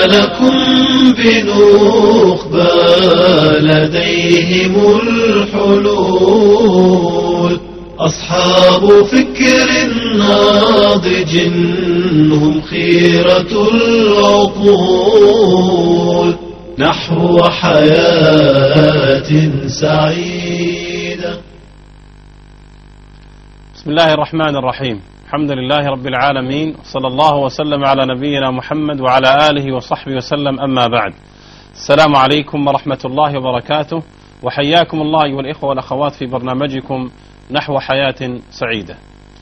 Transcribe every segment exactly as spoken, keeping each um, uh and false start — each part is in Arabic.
لكم بنخبى لديهم الحلول، أصحاب فكر ناضج هم خيرة العقول، نحو حياة سعيدة. بسم الله الرحمن الرحيم. الحمد لله رب العالمين، صلى الله وسلم على نبينا محمد وعلى آله وصحبه وسلم، أما بعد. السلام عليكم ورحمة الله وبركاته، وحياكم الله أيها الإخوة والأخوات في برنامجكم نحو حياة سعيدة.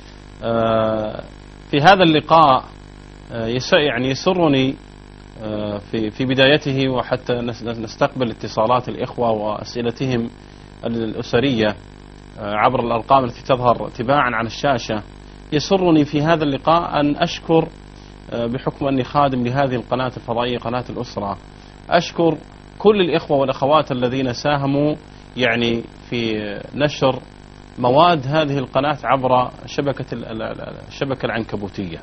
في هذا اللقاء يعني يسرني في في بدايته، وحتى نستقبل اتصالات الإخوة وأسئلتهم الأسرية عبر الأرقام التي تظهر تباعا على الشاشة، يسرني في هذا اللقاء أن أشكر بحكم أني خادم لهذه القناة الفضائية قناة الأسرة، أشكر كل الإخوة والأخوات الذين ساهموا يعني في نشر مواد هذه القناة عبر شبكة الشبكة العنكبوتية.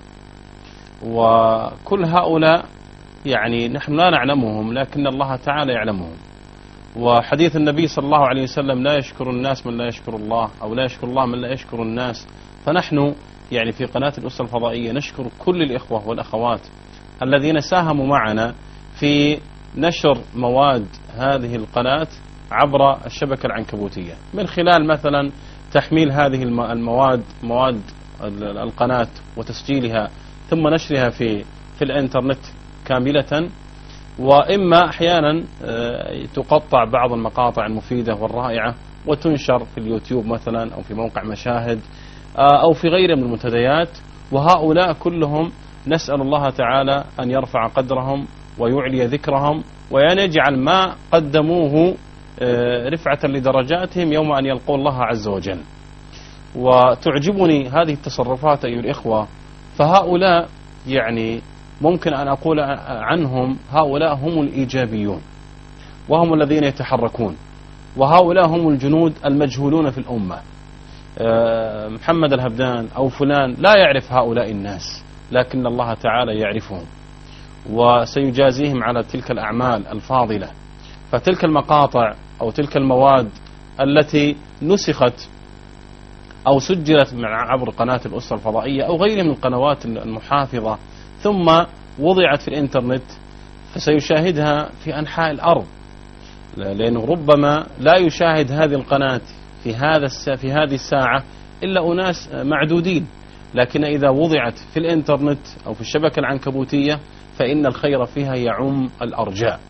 وكل هؤلاء يعني نحن لا نعلمهم، لكن الله تعالى يعلمهم. وحديث النبي صلى الله عليه وسلم: لا يشكر الناس من لا يشكر الله، أو لا يشكر الله من لا يشكر الناس. فنحن يعني في قناة الأسرة الفضائية نشكر كل الإخوة والأخوات الذين ساهموا معنا في نشر مواد هذه القناة عبر الشبكة العنكبوتية، من خلال مثلا تحميل هذه المواد مواد القناة وتسجيلها ثم نشرها في في الانترنت كاملة، وإما أحيانا تقطع بعض المقاطع المفيدة والرائعة وتنشر في اليوتيوب مثلا، أو في موقع مشاهد، أو في غيره من المنتديات. وهؤلاء كلهم نسأل الله تعالى أن يرفع قدرهم ويعلي ذكرهم، وأن يجعل ما قدموه رفعة لدرجاتهم يوم أن يلقوا الله عز وجل. وتعجبني هذه التصرفات أيها الإخوة، فهؤلاء يعني ممكن أن أقول عنهم هؤلاء هم الإيجابيون، وهم الذين يتحركون، وهؤلاء هم الجنود المجهولون في الأمة. محمد الهبدان أو فلان لا يعرف هؤلاء الناس، لكن الله تعالى يعرفهم وسيجازيهم على تلك الأعمال الفاضلة. فتلك المقاطع أو تلك المواد التي نسخت أو سجلت عبر قناة الأسرة الفضائية أو غيرها من القنوات المحافظة ثم وضعت في الإنترنت، فسيشاهدها في أنحاء الأرض، لأنه ربما لا يشاهد هذه القناة في هذا في هذه الساعة إلا أناس معدودين، لكن إذا وضعت في الإنترنت أو في الشبكة العنكبوتية فإن الخير فيها يعم الأرجاء،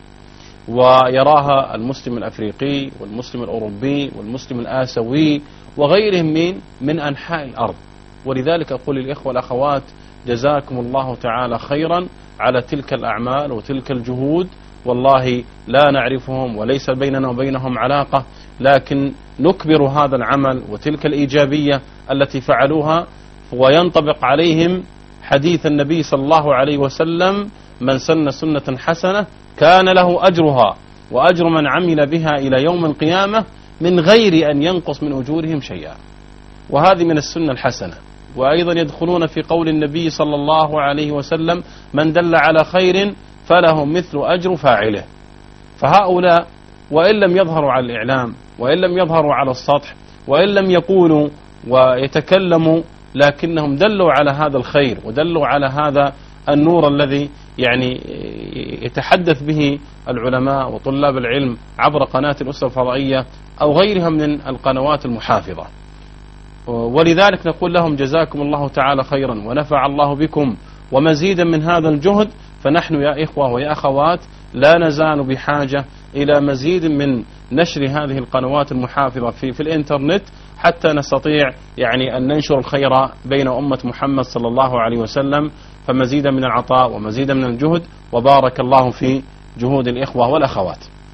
ويراها المسلم الأفريقي والمسلم الأوروبي والمسلم الآسيوي وغيرهم من من أنحاء الأرض. ولذلك أقول للإخوة والأخوات: جزاكم الله تعالى خيرا على تلك الأعمال وتلك الجهود. والله لا نعرفهم وليس بيننا وبينهم علاقة، لكن نكبر هذا العمل وتلك الإيجابية التي فعلوها، وينطبق عليهم حديث النبي صلى الله عليه وسلم: من سن سنة حسنة كان له أجرها وأجر من عمل بها إلى يوم القيامة من غير أن ينقص من أجورهم شيئا. وهذه من السنة الحسنة. وأيضا يدخلون في قول النبي صلى الله عليه وسلم: من دل على خير فله مثل أجر فاعله. فهؤلاء وإن لم يظهروا على الإعلام، وإن لم يظهروا على السطح، وإن لم يقولوا ويتكلموا، لكنهم دلوا على هذا الخير ودلوا على هذا النور الذي يعني يتحدث به العلماء وطلاب العلم عبر قناة الأسرة الفضائية أو غيرها من القنوات المحافظة. ولذلك نقول لهم: جزاكم الله تعالى خيرا ونفع الله بكم، ومزيدا من هذا الجهد. فنحن يا إخوة ويا أخوات لا نزال بحاجة إلى مزيد من نشر هذه القنوات المحافظة في, في الإنترنت، حتى نستطيع يعني أن ننشر الخير بين أمة محمد صلى الله عليه وسلم. فمزيدا من العطاء ومزيدا من الجهد، وبارك الله في جهود الإخوة والأخوات.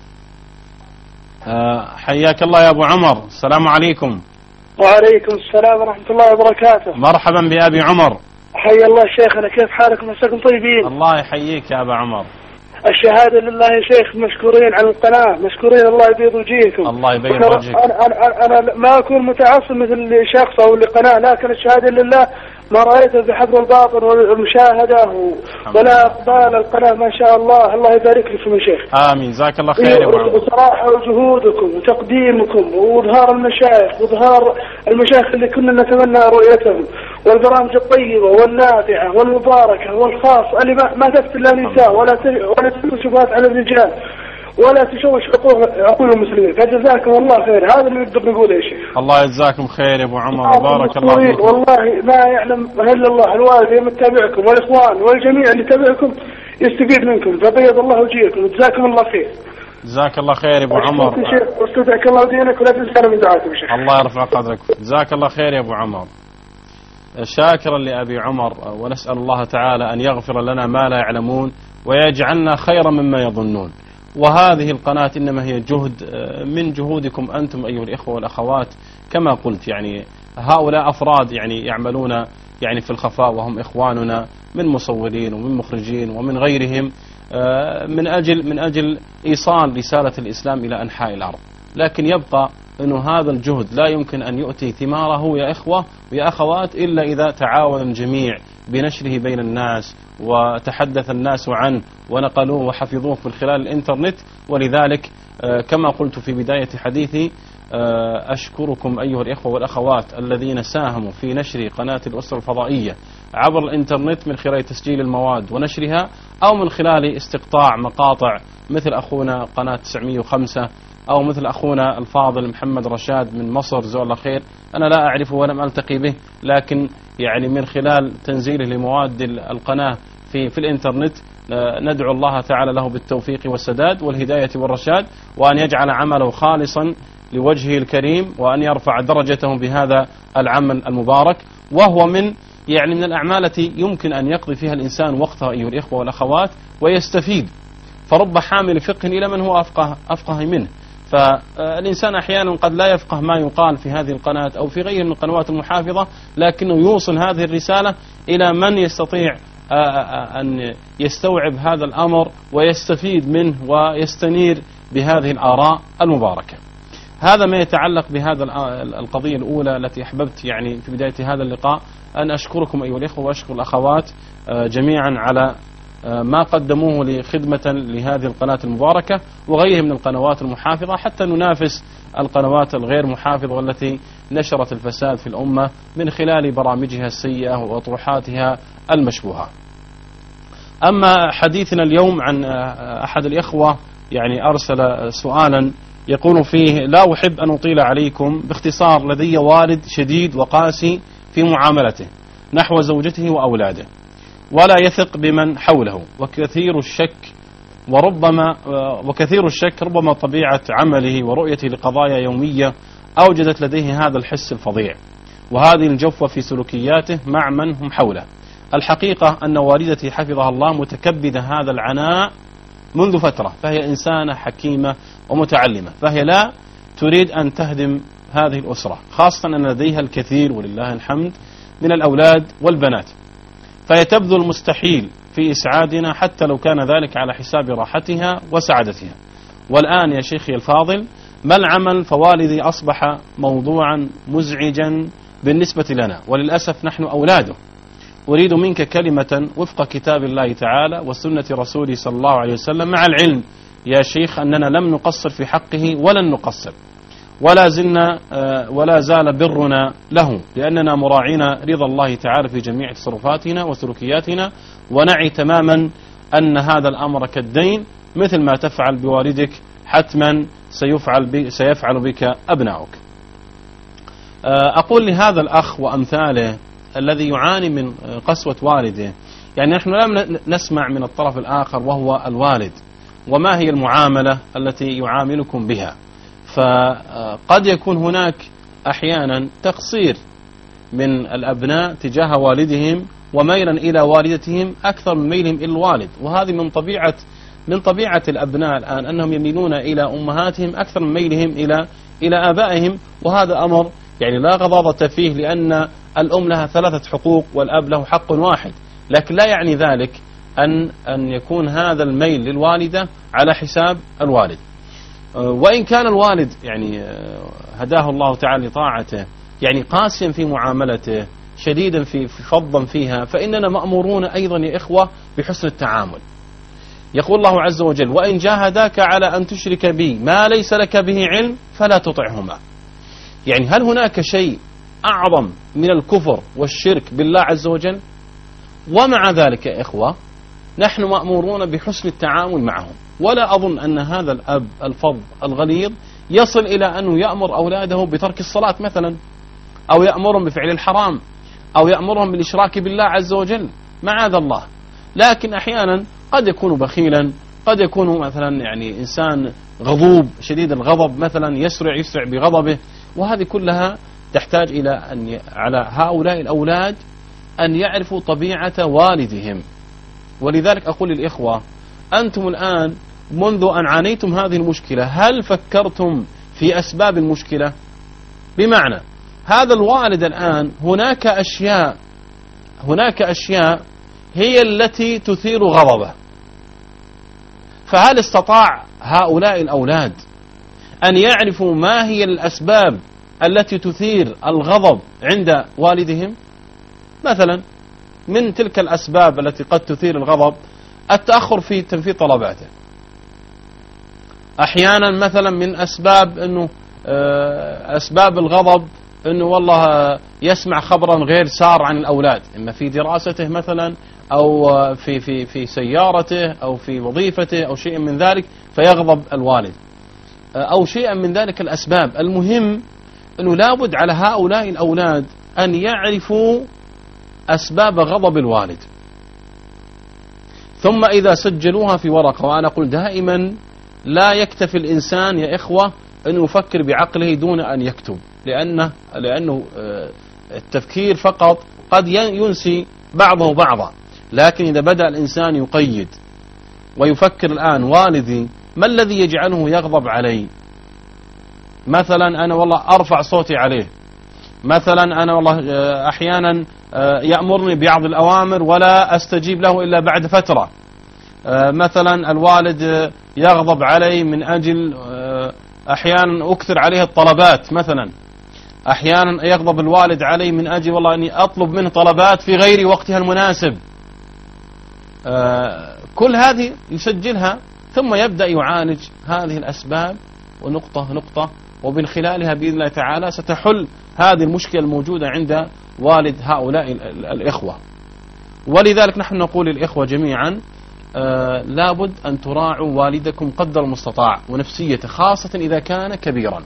حياك الله يا أبو عمر، السلام عليكم. وعليكم السلام ورحمة الله وبركاته. مرحبا بأبي عمر. حيا الله شيخنا، كيف حالكم؟ مساكم طيبين. الله يحييك يا أبا عمر. الشهادة لله يا شيخ، مشكورين على القناة، مشكورين، الله يبيض وجهكم. الله يبيض وجهك. أنا, أنا, أنا ما أكون متعصب مثل شخص أو لقناة، لكن الشهادة لله ما رأيته بحفر الباطن والمشاهدة ولا أقبال القناة ما شاء الله. الله يبارك لكم يا شيخ. آمين. جزاك الله خير يا أبو عمر. وصراحة وجهودكم وتقديمكم وإظهار المشايخ وإظهار المشايخ اللي كنا نتمنى رؤيتهم والبرامج الطيبة والنافعة والمباركة والخاصة اللي ما, ما تفتل النساء ولا ولا تفتل شبهات على الرجال ولا تشوش عقول المسلمين. فجزاكم الله خير. هذا اللي نقدر نقوله يا شيخ. الله يجزاكم خير يا ابو عمر وبارك الله فيكم. والله ما يعلم الا الله. الوالد يتابعكم والاخوان والجميع اللي يتابعكم يستفيد منكم. فبيض الله وجهكم وجزاكم الله خير. جزاك الله خير يا ابو عمر. واستودعك الله دينك ولا تنسانا من دعاتكم يا شيخ. الله يرفع قدرك. جزاك الله خير يا ابو عمر. شاكرا لأبي عمر، ونسأل الله تعالى أن يغفر لنا ما لا يعلمون ويجعلنا خيرا مما يظنون. وهذه القناة إنما هي جهد من جهودكم أنتم أيها الإخوة والأخوات. كما قلت يعني هؤلاء أفراد يعني يعملون يعني في الخفاء وهم إخواننا من مصورين ومن مخرجين ومن غيرهم من أجل من أجل إيصال رسالة الإسلام إلى أنحاء الأرض. لكن يبقى أنه هذا الجهد لا يمكن أن يؤتي ثماره يا إخوة ويا أخوات إلا إذا تعاون الجميع بنشره بين الناس وتحدث الناس عنه ونقلوه وحفظوه من خلال الإنترنت. ولذلك كما قلت في بداية حديثي أشكركم أيها الإخوة والأخوات الذين ساهموا في نشر قناة الأسرة الفضائية عبر الإنترنت من خلال تسجيل المواد ونشرها أو من خلال استقطاع مقاطع مثل أخونا قناة تسعمئة وخمسة أو مثل أخونا الفاضل محمد رشاد من مصر جزاه الله خير. أنا لا أعرفه ولم ألتقي به، لكن يعني من خلال تنزيله لمواد القناة في في الإنترنت ندعو الله تعالى له بالتوفيق والسداد والهداية والرشاد، وأن يجعل عمله خالصا لوجهه الكريم، وأن يرفع درجته بهذا العمل المبارك. وهو من يعني من الأعمال التي يمكن أن يقضي فيها الإنسان وقته أيها الإخوة والأخوات ويستفيد. فرب حامل فقه إلى من هو أفقه, أفقه منه. فالإنسان أحيانا قد لا يفقه ما يقال في هذه القناة أو في غير من القنوات المحافظة، لكنه يوصل هذه الرسالة إلى من يستطيع أن يستوعب هذا الأمر ويستفيد منه ويستنير بهذه الآراء المباركة. هذا ما يتعلق بهذا القضية الأولى التي أحببت يعني في بداية هذا اللقاء أن أشكركم أيها الإخوة وأشكر الأخوات جميعا على ما قدموه لخدمة لهذه القناة المباركة وغيرها من القنوات المحافظة، حتى ننافس القنوات الغير محافظة والتي نشرت الفساد في الأمة من خلال برامجها السيئة وأطروحاتها المشبوهة. أما حديثنا اليوم عن أحد الإخوة يعني أرسل سؤالا يقول فيه: لا أحب أن أطيل عليكم، باختصار لدي والد شديد وقاسي في معاملته نحو زوجته وأولاده، ولا يثق بمن حوله، وكثير الشك وربما وكثير الشك ربما طبيعة عمله ورؤيته لقضايا يومية أوجدت لديه هذا الحس الفظيع وهذه الجفوة في سلوكياته مع من هم حوله. الحقيقة أن والدتي حفظها الله متكبدة هذا العناء منذ فترة، فهي إنسانة حكيمة ومتعلمة، فهي لا تريد أن تهدم هذه الأسرة، خاصة أن لديها الكثير ولله الحمد من الأولاد والبنات، فهي تبذل المستحيل في إسعادنا حتى لو كان ذلك على حساب راحتها وسعادتها. والآن يا شيخي الفاضل، ما العمل؟ فوالدي أصبح موضوعا مزعجا بالنسبة لنا، وللأسف نحن أولاده. أريد منك كلمة وفق كتاب الله تعالى وسنة رسوله صلى الله عليه وسلم، مع العلم يا شيخ أننا لم نقصر في حقه ولن نقصر، ولا زلنا ولا زال برنا له، لأننا مراعين رضا الله تعالى في جميع تصرفاتنا وسلوكياتنا، ونعي تماما أن هذا الأمر كالدين، مثل ما تفعل بوالدك حتما سيفعل بك سيفعل بك أبنائك. أقول لهذا الأخ وأمثاله الذي يعاني من قسوة والده، يعني نحن لم نسمع من الطرف الآخر وهو الوالد وما هي المعاملة التي يعاملكم بها. فقد يكون هناك أحيانا تقصير من الأبناء تجاه والدهم وميلا إلى والدتهم أكثر من ميلهم إلى الوالد، وهذه من طبيعة من طبيعة الأبناء الآن أنهم يميلون إلى أمهاتهم أكثر من ميلهم إلى إلى آبائهم، وهذا أمر يعني لا غضاضة فيه، لأن الأم لها ثلاثة حقوق والأب له حق واحد، لكن لا يعني ذلك أن أن يكون هذا الميل للوالدة على حساب الوالد. وإن كان الوالد يعني هداه الله تعالى لطاعته يعني قاسيا في معاملته شديدا في فظا فيها، فإننا مأمورون أيضا يا إخوة بحسن التعامل. يقول الله عز وجل: وإن جاهداك على أن تشرك بي ما ليس لك به علم فلا تطعهما. يعني هل هناك شيء أعظم من الكفر والشرك بالله عز وجل؟ ومع ذلك يا إخوة نحن مأمورون بحسن التعامل معهم. ولا أظن أن هذا الأب الفظ الغليظ يصل إلى أنه يأمر أولاده بترك الصلاة مثلا، أو يأمرهم بفعل الحرام، أو يأمرهم بالإشراك بالله عز وجل، معاذ الله. لكن أحيانا قد يكون بخيلا، قد يكون مثلا يعني إنسان غضوب شديد الغضب مثلا، يسرع يسرع بغضبه، وهذه كلها تحتاج إلى أن ي... على هؤلاء الأولاد أن يعرفوا طبيعة والدهم. ولذلك أقول للإخوة: أنتم الآن منذ أن عانيتم هذه المشكلة هل فكرتم في أسباب المشكلة؟ بمعنى هذا الوالد الآن هناك أشياء هناك أشياء هي التي تثير غضبه، فهل استطاع هؤلاء الأولاد أن يعرفوا ما هي الأسباب التي تثير الغضب عند والدهم؟ مثلا من تلك الأسباب التي قد تثير الغضب التأخر في تنفيذ طلباته. أحيانا مثلا من أسباب أنه أسباب الغضب أنه والله يسمع خبرا غير سار عن الأولاد، إما في دراسته مثلا، أو في في في سيارته، أو في وظيفته، أو شيء من ذلك، فيغضب الوالد، أو شيئا من ذلك الأسباب. المهم أنه لابد على هؤلاء الأولاد أن يعرفوا أسباب غضب الوالد، ثم إذا سجلوها في ورقة. وأنا أقول دائما لا يكتفي الإنسان يا إخوة أن يفكر بعقله دون أن يكتب، لأنه, لأنه التفكير فقط قد ينسي بعضه بعضا. لكن إذا بدأ الإنسان يقيد ويفكر الآن: والدي ما الذي يجعله يغضب علي؟ مثلا أنا والله أرفع صوتي عليه، مثلا أنا والله أحيانا يأمرني ببعض الأوامر ولا أستجيب له إلا بعد فترة، مثلا الوالد يغضب علي من أجل أحيانا أكثر عليه الطلبات، مثلا أحيانا يغضب الوالد علي من أجل والله أني أطلب منه طلبات في غير وقتها المناسب. كل هذه يسجلها، ثم يبدأ يعالج هذه الأسباب ونقطة نقطة، ومن خلالها بإذن الله تعالى ستحل هذه المشكلة الموجودة عند والد هؤلاء الإخوة. ولذلك نحن نقول للإخوة جميعا: آه لابد أن تراعوا والدكم قدر المستطاع ونفسيته، خاصة إذا كان كبيرا.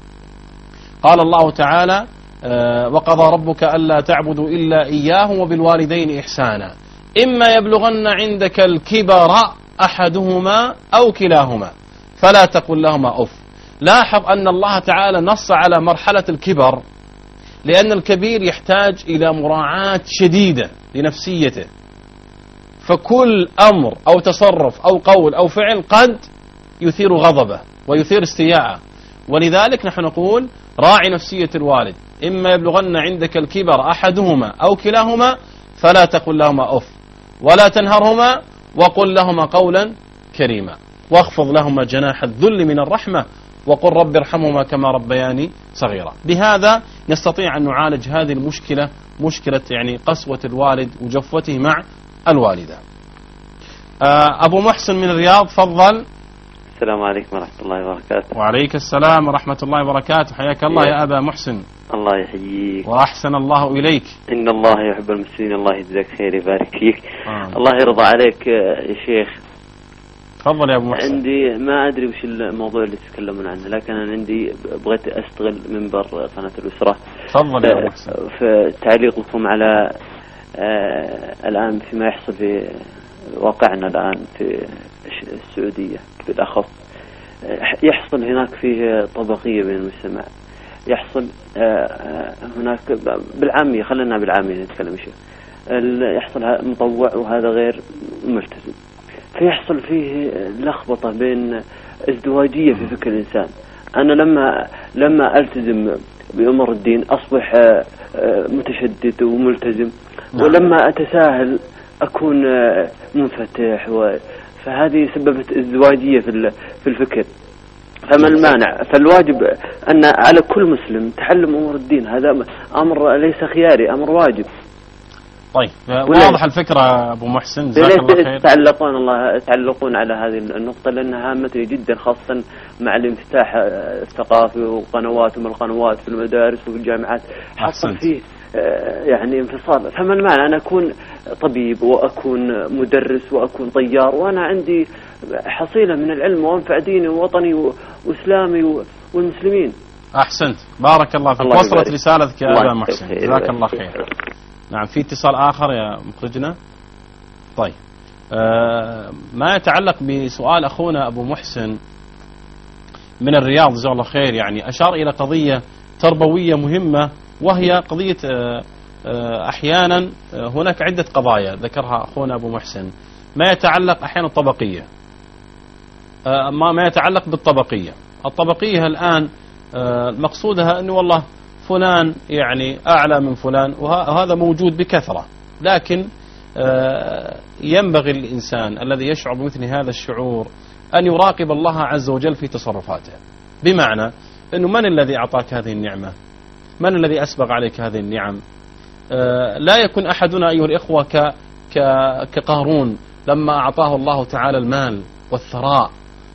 قال الله تعالى: آه وقضى ربك ألا تعبدوا إلا إياه وبالوالدين إحسانا إما يبلغن عندك الكبر أحدهما أو كلاهما فلا تقل لهما أف. لاحظ أن الله تعالى نص على مرحلة الكبر، لأن الكبير يحتاج إلى مراعاة شديدة لنفسيته، فكل أمر أو تصرف أو قول أو فعل قد يثير غضبه ويثير استياءه. ولذلك نحن نقول: راعي نفسية الوالد، إما يبلغن عندك الكبر أحدهما أو كلاهما فلا تقل لهما أف ولا تنهرهما وقل لهما قولا كريما واخفض لهما جناح الذل من الرحمة وقل رب ارحمهما كما ربياني صغيرا. بهذا نستطيع أن نعالج هذه المشكلة، مشكلة يعني قسوة الوالد وجفوته مع الوالدة. أبو محسن من الرياض، فضل. السلام عليكم ورحمة الله وبركاته. وعليك السلام ورحمة الله وبركاته. حياك الله يا أبا محسن. الله يحييك وأحسن الله إليك. إن الله يحب المسلمين. الله يجزاك خير، يبارك فيك. آه. الله يرضى عليك يا شيخ. تفضل يا أبو محسن. عندي ما أدري وش الموضوع اللي تتكلمون عنه، لكن أنا عندي بغيت أستغل منبر قناة الأسرة. تفضل يا أبو محسن. في تعليقكم على آه الآن فيما يحصل في واقعنا الآن في السعودية بالأخص. يحصل هناك فيه طبقية بين المجتمع، يحصل هناك بالعامية، خلينا بالعامية نتكلم شيء، يحصل مطوع وهذا غير ملتزم، فيحصل فيه لخبطة بين ازدواجية في فكر الإنسان. أنا لما لما ألتزم بأمر الدين أصبح متشدد وملتزم، ولما أتساهل أكون منفتح، و فهذه سببت ازدواجية في في الفكر. فما المانع؟ فالواجب أن على كل مسلم تعلم أمور الدين، هذا أمر ليس خياري، أمر واجب. طيب واضح الفكرة أبو محسن، جزاك الله خير. تعلقون الله تعلقون على هذه النقطة لأنها هامة جدا، خاصة مع الانفتاح الثقافي وقنوات من القنوات في المدارس وفي الجامعات حصل فيه يعني انفصال. فما المعنى أنا أكون طبيب وأكون مدرس وأكون طيار وأنا عندي حصيلة من العلم وأنفع ديني ووطني وإسلامي والمسلمين؟ أحسنت، بارك الله فيك. وصلت رسالتك يا أبا محسن، جزاك الله خير. نعم، في اتصال آخر يا مخرجنا. طيب آه ما يتعلق بسؤال أخونا أبو محسن من الرياض جزاه الله خير، يعني أشار إلى قضية تربوية مهمة، وهي قضية آه آه أحيانا آه هناك عدة قضايا ذكرها أخونا أبو محسن، ما يتعلق أحيانا الطبقية، آه ما ما يتعلق بالطبقية. الطبقية الآن آه مقصودها أنه والله فلان يعني أعلى من فلان، وهذا موجود بكثرة، لكن ينبغي الإنسان الذي يشعر بمثل هذا الشعور أن يراقب الله عز وجل في تصرفاته. بمعنى أنه من الذي أعطاك هذه النعمة؟ من الذي أسبغ عليك هذه النعم؟ لا يكون أحدنا أيها الإخوة كقارون لما أعطاه الله تعالى المال والثراء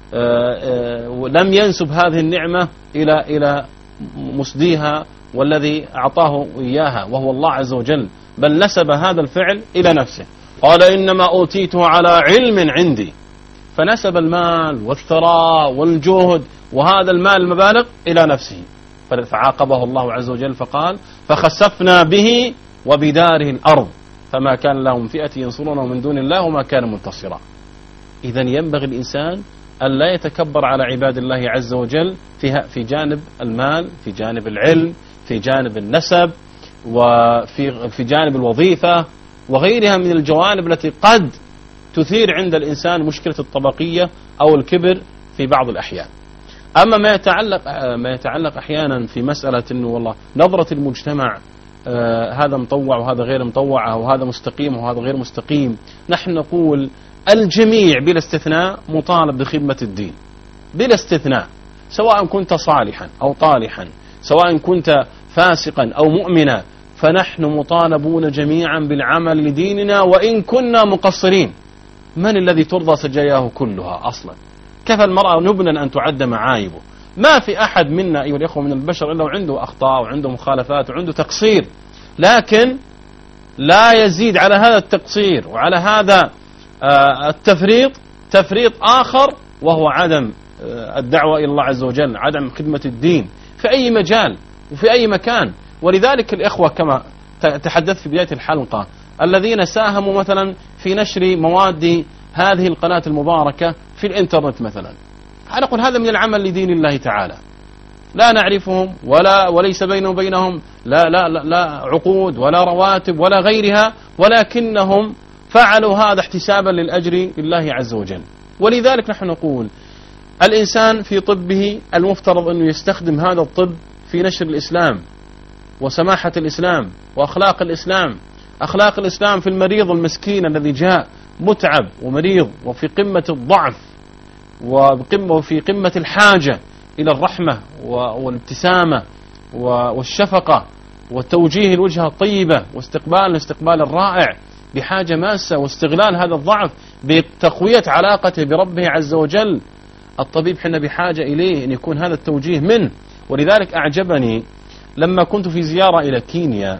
لم ينسب هذه النعمة إلى إلى مسديها والذي أعطاه إياها وهو الله عز وجل، بل نسب هذا الفعل إلى نفسه، قال إنما أوتيته على علم عندي، فنسب المال والثراء والجهد وهذا المال المبالغ إلى نفسه، فعاقبه الله عز وجل فقال فخسفنا به وبداره الأرض فما كان لهم فئة ينصرونه من دون الله وما كان منتصرا. إذن ينبغي الإنسان أن لا يتكبر على عباد الله عز وجل في في جانب المال، في جانب العلم، في جانب النسب، وفي في جانب الوظيفة وغيرها من الجوانب التي قد تثير عند الإنسان مشكلة الطبقية أو الكبر في بعض الأحيان. أما ما يتعلق ما يتعلق أحيانا في مسألة إنه والله نظرة المجتمع آه هذا مطوع وهذا غير مطوع أو هذا مستقيم وهذا غير مستقيم، نحن نقول الجميع بلا استثناء مطالب بخدمة الدين بلا استثناء، سواء كنت صالحا أو طالحا، سواء كنت فاسقا أو مؤمنا، فنحن مطالبون جميعا بالعمل لديننا وإن كنا مقصرين. من الذي ترضى سجاياه كلها أصلا؟ كفى المرأة نبلا أن تعد معايبه. ما في أحد منا أيها الإخوة من البشر إلا وعنده أخطاء وعنده مخالفات وعنده تقصير، لكن لا يزيد على هذا التقصير وعلى هذا التفريط تفريط آخر، وهو عدم الدعوة إلى الله عز وجل، عدم خدمة الدين في أي مجال وفي أي مكان. ولذلك الإخوة كما تحدثت في بداية الحلقة الذين ساهموا مثلا في نشر مواد هذه القناة المباركة في الإنترنت مثلا، أنا أقول هذا من العمل لدين الله تعالى، لا نعرفهم ولا وليس بينهم وبينهم لا, لا, لا, لا عقود ولا رواتب ولا غيرها، ولكنهم فعلوا هذا احتسابا للأجر لله عز وجل. ولذلك نحن نقول الإنسان في طبه المفترض أنه يستخدم هذا الطب في نشر الإسلام وسماحة الإسلام وأخلاق الإسلام، أخلاق الإسلام في المريض المسكين الذي جاء متعب ومريض وفي قمة الضعف وفي قمة الحاجة إلى الرحمة والابتسامة والشفقة وتوجيه الوجهة الطيبة واستقبال الاستقبال الرائع، بحاجة ماسة واستغلال هذا الضعف بتقوية علاقته بربه عز وجل. الطبيب حنا بحاجة إليه أن يكون هذا التوجيه منه. ولذلك أعجبني لما كنت في زيارة إلى كينيا،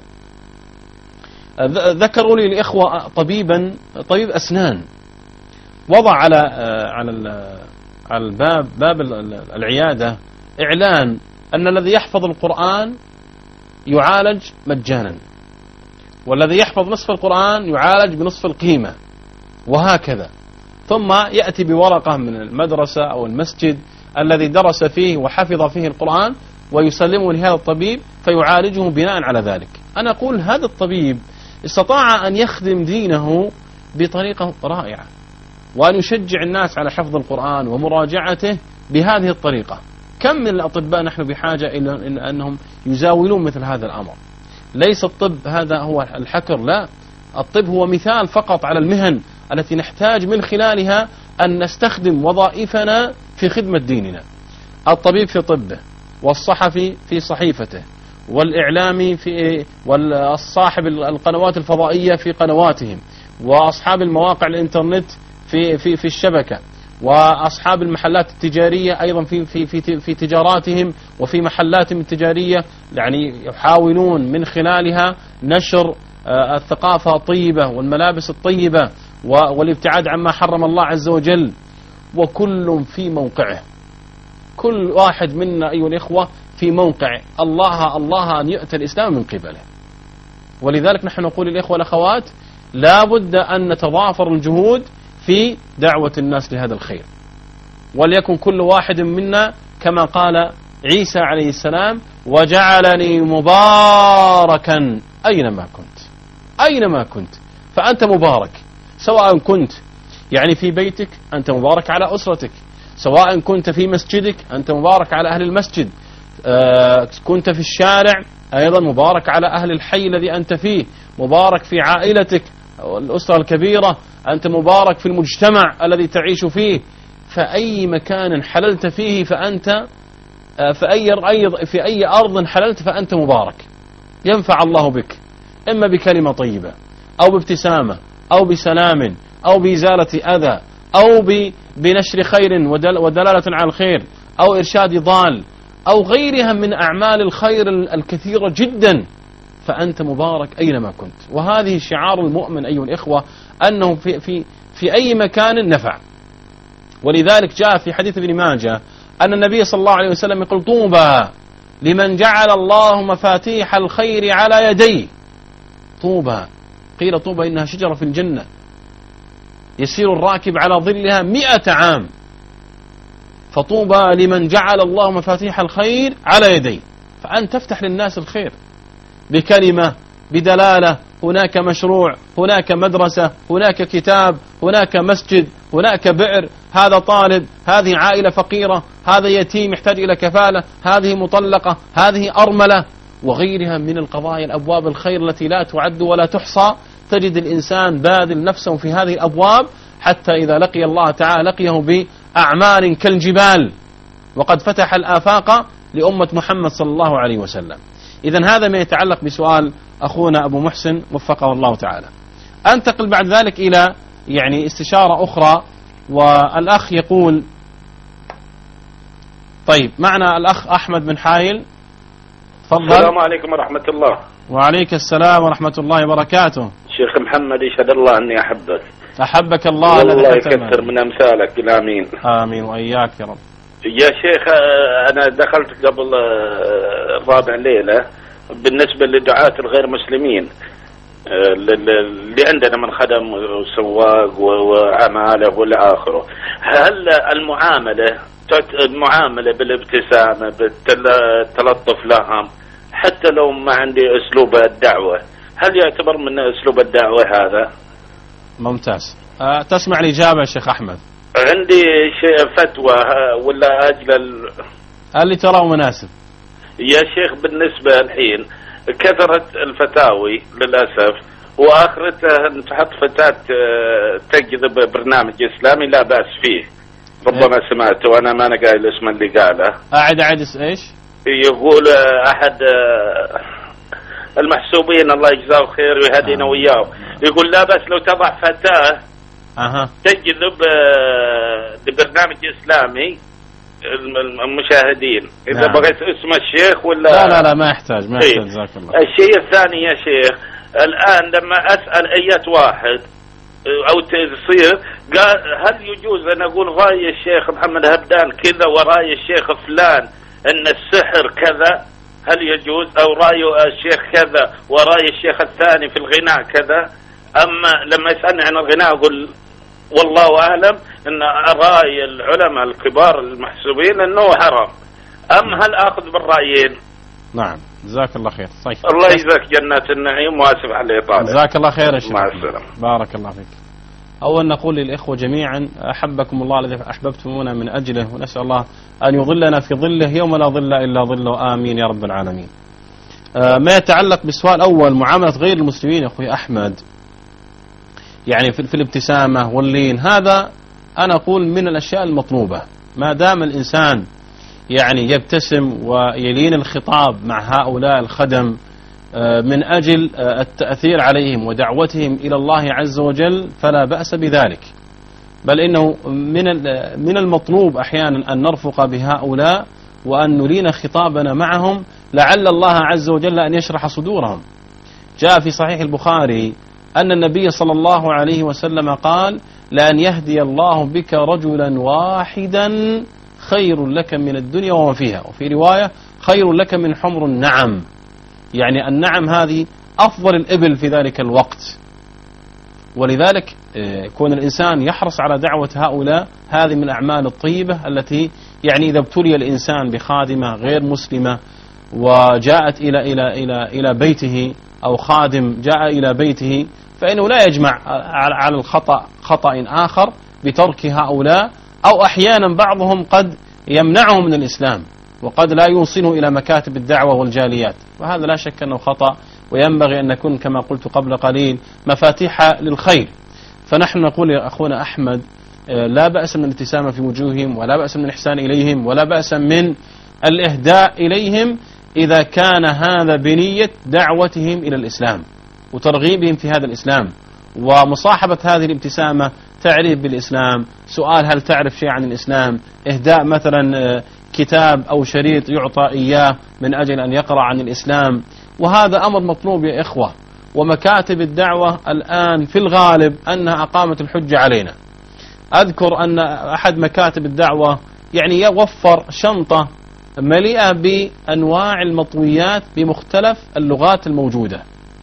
ذكروا لي الإخوة طبيبا طبيب أسنان وضع على على على الباب باب العيادة إعلان أن الذي يحفظ القرآن يعالج مجانا، والذي يحفظ نصف القرآن يعالج بنصف القيمة، وهكذا. ثم يأتي بورقة من المدرسة أو المسجد الذي درس فيه وحفظ فيه القرآن ويسلمه لهذا الطبيب فيعالجه بناء على ذلك. أنا أقول هذا الطبيب استطاع أن يخدم دينه بطريقة رائعة، وأن يشجع الناس على حفظ القرآن ومراجعته بهذه الطريقة. كم من الأطباء نحن بحاجة إلى أنهم يزاولون مثل هذا الأمر. ليس الطب هذا هو الحكر، لا، الطب هو مثال فقط على المهن التي نحتاج من خلالها أن نستخدم وظائفنا في خدمة ديننا. الطبيب في طبه، والصحفي في صحيفته، والإعلامي في، والصاحب القنوات الفضائية في قنواتهم، وأصحاب المواقع الإنترنت في في في الشبكة، وأصحاب المحلات التجارية أيضا في في في في تجاراتهم وفي محلاتهم التجارية، يعني يحاولون من خلالها نشر الثقافة الطيبة والملابس الطيبة والابتعاد عما حرم الله عز وجل، وكل في موقعه. كل واحد منا أيها الإخوة في موقع الله الله أن يؤتى الإسلام من قبله. ولذلك نحن نقول للإخوة والأخوات لا بد أن نتضافر الجهود في دعوة الناس لهذا الخير، وليكن كل واحد منا كما قال عيسى عليه السلام: وجعلني مباركا أينما كنت. أينما كنت فأنت مبارك، سواء كنت يعني في بيتك أنت مبارك على أسرتك، سواء كنت في مسجدك أنت مبارك على أهل المسجد، آه كنت في الشارع أيضا مبارك على أهل الحي الذي أنت فيه، مبارك في عائلتك والأسرة الكبيرة، أنت مبارك في المجتمع الذي تعيش فيه. فأي مكان حللت فيه فأنت آه في أي في أي أرض حللت فأنت مبارك، ينفع الله بك، إما بكلمة طيبة أو بابتسامة أو بسلام أو بإزالة أذى أو بنشر خير ودلالة على الخير أو إرشاد ضال أو غيرها من أعمال الخير الكثيرة جدا، فأنت مبارك أينما كنت. وهذه شعار المؤمن أيها الإخوة، أنه في, في, في أي مكان نفع. ولذلك جاء في حديث ابن ماجه أن النبي صلى الله عليه وسلم يقول: طوبى لمن جعل الله مفاتيح الخير على يديه. طوبى، قيل طوبى إنها شجرة في الجنة يسير الراكب على ظلها مئة عام، فطوبى لمن جعل الله مفاتيح الخير على يديه. فأنت تفتح للناس الخير بكلمة، بدلالة، هناك مشروع، هناك مدرسة، هناك كتاب، هناك مسجد، هناك بئر، هذا طالب، هذه عائلة فقيرة، هذا يتيم يحتاج إلى كفالة، هذه مطلقة، هذه أرملة، وغيرها من القضايا الأبواب الخير التي لا تعد ولا تحصى. تجد الإنسان باذل نفسه في هذه الأبواب حتى إذا لقي الله تعالى لقيه بأعمال كالجبال، وقد فتح الآفاق لأمة محمد صلى الله عليه وسلم. إذن هذا ما يتعلق بسؤال أخونا أبو محسن وفقه الله تعالى. أنتقل بعد ذلك إلى يعني استشارة أخرى، والأخ يقول: طيب معنا الأخ أحمد بن حايل، تفضل. السلام عليكم ورحمة الله. وعليك السلام ورحمة الله وبركاته. شيخ محمد، يشهد الله أني أحبك. أحبك الله. الله يكثر من أمثالك. آمين آمين وإياك يا رب. يا شيخ، أنا دخلت قبل الرابع ليلة بالنسبة لدعاة الغير مسلمين اللي عندنا من خدم وسواق وعمالة والآخره. هل المعاملة المعاملة بالابتسامة بالتلطف لهم حتى لو ما عندي أسلوب الدعوة، هل يعتبر من أسلوب الدعوة هذا؟ ممتاز. أه تسمع الإجابة يا شيخ أحمد؟ عندي شيء فتوى ولا أجل ال... اللي تراه مناسب يا شيخ. بالنسبة الحين كثرت الفتاوي للأسف، وآخرتها تحط فتاة تجذب برنامج إسلامي لا بأس فيه، ربما إيه؟ سمعت وأنا ما أنا قايل اسم اللي قاله. أعد أعد إيش؟ يقول أحد المحسوبين الله يجزاه خير ويهدينا آه. وياه، يقول لا بأس لو تضع فتاة أه. تجذب لبرنامج إسلامي المشاهدين. إذا نعم. بغيت اسم الشيخ ولا لا لا لا ما يحتاج ما يحتاج. جزاك الله. الشيء الثاني يا شيخ، الآن لما أسأل أية واحد أو تصير قال هل يجوز أن أقول رأي الشيخ محمد هبدان كذا ورأي الشيخ فلان أن السحر كذا، هل يجوز؟ أو رأي الشيخ كذا ورأي الشيخ الثاني في الغناء كذا. أما لما يسألني عن الغناء أقول والله أعلم أن رأي العلماء الكبار المحسوبين أنه حرام. أم هل أخذ بالرأيين؟ نعم جزاك الله خير. طيب الله يجزاك جنات النعيم، واسف على الإطالة. جزاك الله خير يا شيخ. مع السلامة. بارك الله فيك. أول نقول للإخوة جميعا أحبكم الله الذي أحببتمونا من أجله، ونسأل الله أن يظلنا في ظله يوم لا ظل إلا ظله، آمين يا رب العالمين. آه ما يتعلق بالسؤال الأول، معاملة غير المسلمين يا أخوي أحمد، يعني في, في الابتسامة واللين، هذا أنا أقول من الأشياء المطلوبة ما دام الإنسان يعني يبتسم ويلين الخطاب مع هؤلاء الخدم من أجل التأثير عليهم ودعوتهم إلى الله عز وجل فلا بأس بذلك، بل إنه من من المطلوب أحيانا أن نرفق بهؤلاء وأن نلين خطابنا معهم لعل الله عز وجل أن يشرح صدورهم. جاء في صحيح البخاري أن النبي صلى الله عليه وسلم قال: لأن يهدي الله بك رجلا واحدا خير لك من الدنيا وما فيها، وفي رواية خير لك من حمر النعم، يعني النعم هذه أفضل الإبل في ذلك الوقت. ولذلك كون الإنسان يحرص على دعوة هؤلاء هذه من الأعمال الطيبة التي يعني إذا ابتلي الإنسان بخادمة غير مسلمة وجاءت إلى إلى إلى إلى بيته أو خادم جاء إلى بيته فإنه لا يجمع على الخطأ خطأ آخر بترك هؤلاء، أو أحيانا بعضهم قد يمنعه من الإسلام وقد لا يوصله إلى مكاتب الدعوة والجاليات، وهذا لا شك أنه خطأ، وينبغي أن نكون كما قلت قبل قليل مفاتيح للخير. فنحن نقول يا أخونا أحمد لا بأس من الابتسامة في وجوههم، ولا بأس من الإحسان إليهم، ولا بأس من الإهداء إليهم إذا كان هذا بنية دعوتهم إلى الإسلام وترغيبهم في هذا الإسلام، ومصاحبة هذه الابتسامة تعريف بالإسلام، سؤال هل تعرف شيء عن الإسلام، إهداء مثلا كتاب أو شريط يعطى إياه من أجل أن يقرأ عن الإسلام، وهذا أمر مطلوب يا إخوة. ومكاتب الدعوة الآن في الغالب أنها أقامت الحجة علينا. أذكر أن أحد مكاتب الدعوة يعني يوفر شنطة مليئة بأنواع المطويات بمختلف اللغات الموجودة،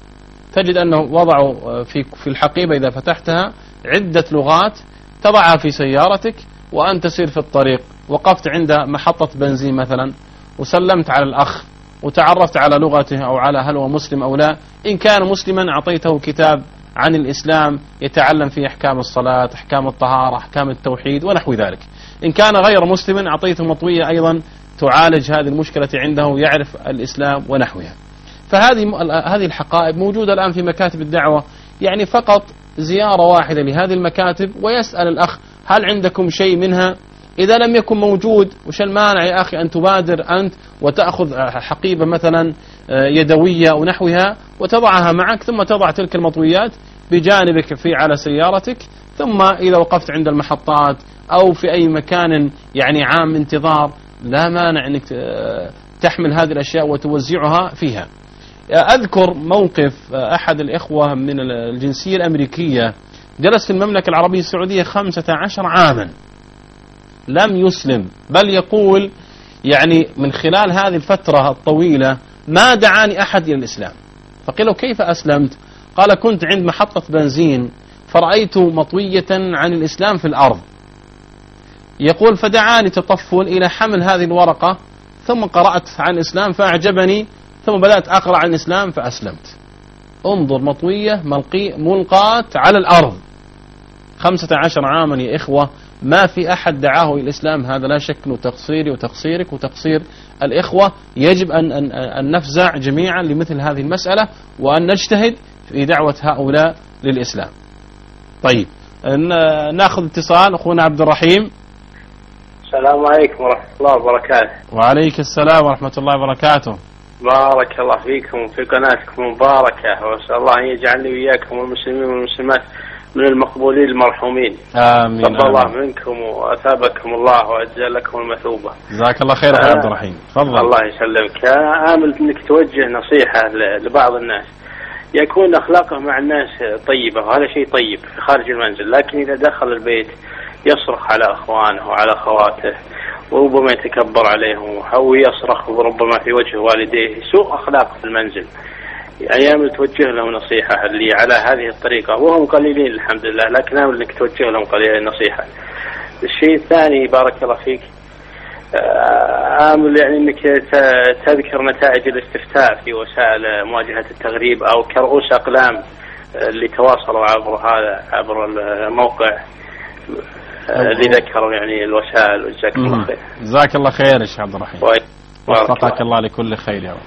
تجد أنه وضعوا في في الحقيبة إذا فتحتها عدة لغات، تضعها في سيارتك وأنت تسير في الطريق، وقفت عند محطة بنزين مثلا وسلمت على الأخ وتعرفت على لغته أو على هل هو مسلم أو لا، إن كان مسلما أعطيته كتاب عن الإسلام يتعلم فيه أحكام الصلاة، أحكام الطهارة، أحكام التوحيد ونحو ذلك. إن كان غير مسلم أعطيته مطوية أيضا تعالج هذه المشكلة عنده، يعرف الإسلام ونحوها. فهذه هذه الحقائب موجودة الآن في مكاتب الدعوة، يعني فقط زيارة واحدة لهذه المكاتب ويسأل الأخ هل عندكم شيء منها؟ إذا لم يكن موجود وش المانع يا أخي أن تبادر أنت وتأخذ حقيبة مثلا يدوية ونحوها وتضعها معك، ثم تضع تلك المطويات بجانبك في على سيارتك، ثم إذا وقفت عند المحطات أو في أي مكان يعني عام انتظار لا مانع أنك تحمل هذه الأشياء وتوزعها فيها. أذكر موقف أحد الإخوة من الجنسية الأمريكية جلس في المملكة العربية السعودية خمسة عشر عاما لم يسلم، بل يقول يعني من خلال هذه الفترة الطويلة ما دعاني أحد إلى الإسلام. فقيل له كيف أسلمت؟ قال كنت عند محطة بنزين فرأيت مطوية عن الإسلام في الأرض، يقول فدعاني تطفل إلى حمل هذه الورقة، ثم قرأت عن الإسلام فأعجبني، ثم بدأت أقرأ عن الإسلام فأسلمت. انظر، مطوية ملقاة على الأرض خمسة عشر عاما يا إخوة، ما في أحد دعاه إلى الإسلام. هذا لا شك أنه تقصيري وتقصيرك وتقصير الإخوة. يجب أن, أن, أن نفزع جميعا لمثل هذه المسألة وأن نجتهد في دعوة هؤلاء للإسلام. طيب نأخذ اتصال أخونا عبد الرحيم. السلام عليكم ورحمة الله وبركاته. وعليك السلام ورحمة الله وبركاته. بارك الله فيكم في قناتكم المباركة، وأسأل الله أن يجعلني وإياكم والمسلمين والمسلمات من المقبولين المرحومين. آمين. تقبل الله منكم وأثابكم الله وأجزل لكم المثوبة. جزاك الله خير يا عبد الرحيم. تفضل. الله يسلمك. أنا آمل أنك توجه نصيحة لبعض الناس، يكون أخلاقه مع الناس طيبة، وهذا شيء طيب في خارج المنزل، لكن إذا دخل البيت يصرخ على أخوانه وعلى أخواته، وربما يتكبر عليهم أو يصرخ وربما في وجه والديه، سوء أخلاق في المنزل. أيام توجه لهم نصيحة اللي على هذه الطريقة، وهم قليلين الحمد لله، لكن أمل أنك توجه لهم قليل نصيحة. الشيء الثاني بارك الله فيك، آمل يعني أنك تذكر نتائج الاستفتاء في وسائل مواجهة التغريب أو كرؤوس أقلام اللي تواصلوا عبر هذا عبر الموقع اللي ذكروا يعني الوسائل. وجزاك الله خير. جزاك الله خير يا شيخ عبد الرحيم، وفقك الله لكل خير يا رب.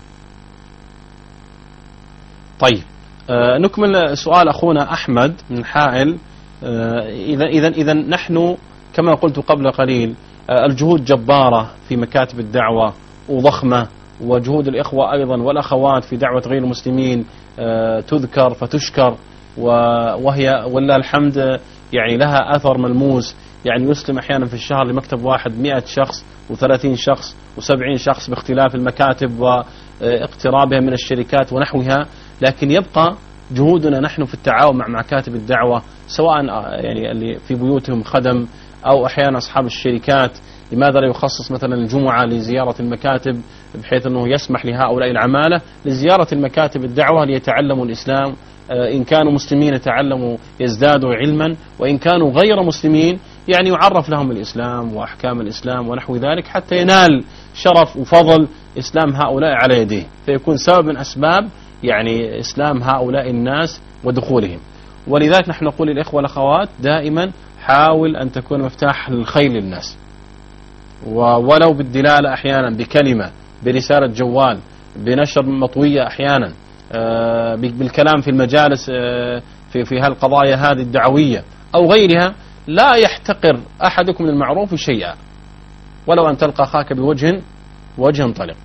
طيب آه نكمل سؤال أخونا أحمد من حائل. آه إذا إذا إذا نحن كما قلت قبل قليل الجهود جبارة في مكاتب الدعوة وضخمة، وجهود الإخوة أيضا والأخوات في دعوة غير المسلمين تذكر فتشكر، وهي والله الحمد يعني لها أثر ملموس. يعني يسلم أحيانا في الشهر لمكتب واحد مئة شخص وثلاثين شخص وسبعين شخص باختلاف المكاتب واقترابها من الشركات ونحوها، لكن يبقى جهودنا نحن في التعاون مع مكاتب الدعوة، سواء يعني اللي في بيوتهم خدم أو أحيانا أصحاب الشركات. لماذا لا يخصص مثلا الجمعة لزيارة المكاتب بحيث أنه يسمح لهؤلاء العمالة لزيارة المكاتب الدعوة ليتعلموا الإسلام، إن كانوا مسلمين يتعلموا يزدادوا علما، وإن كانوا غير مسلمين يعني يعرف لهم الإسلام وأحكام الإسلام ونحو ذلك، حتى ينال شرف وفضل إسلام هؤلاء على يديه، فيكون سبب من أسباب يعني إسلام هؤلاء الناس ودخولهم. ولذلك نحن نقول للإخوة والأخوات دائما حاول أن تكون مفتاح للخير للناس، ولو بالدلالة أحيانا بكلمة، برسالة جوال، بنشر مطوية أحيانا، بالكلام في المجالس في في هالقضايا هذه الدعوية أو غيرها. لا يحتقر أحدكم من المعروف شيئا، ولو أن تلقى أخاك بوجه وجه طلق.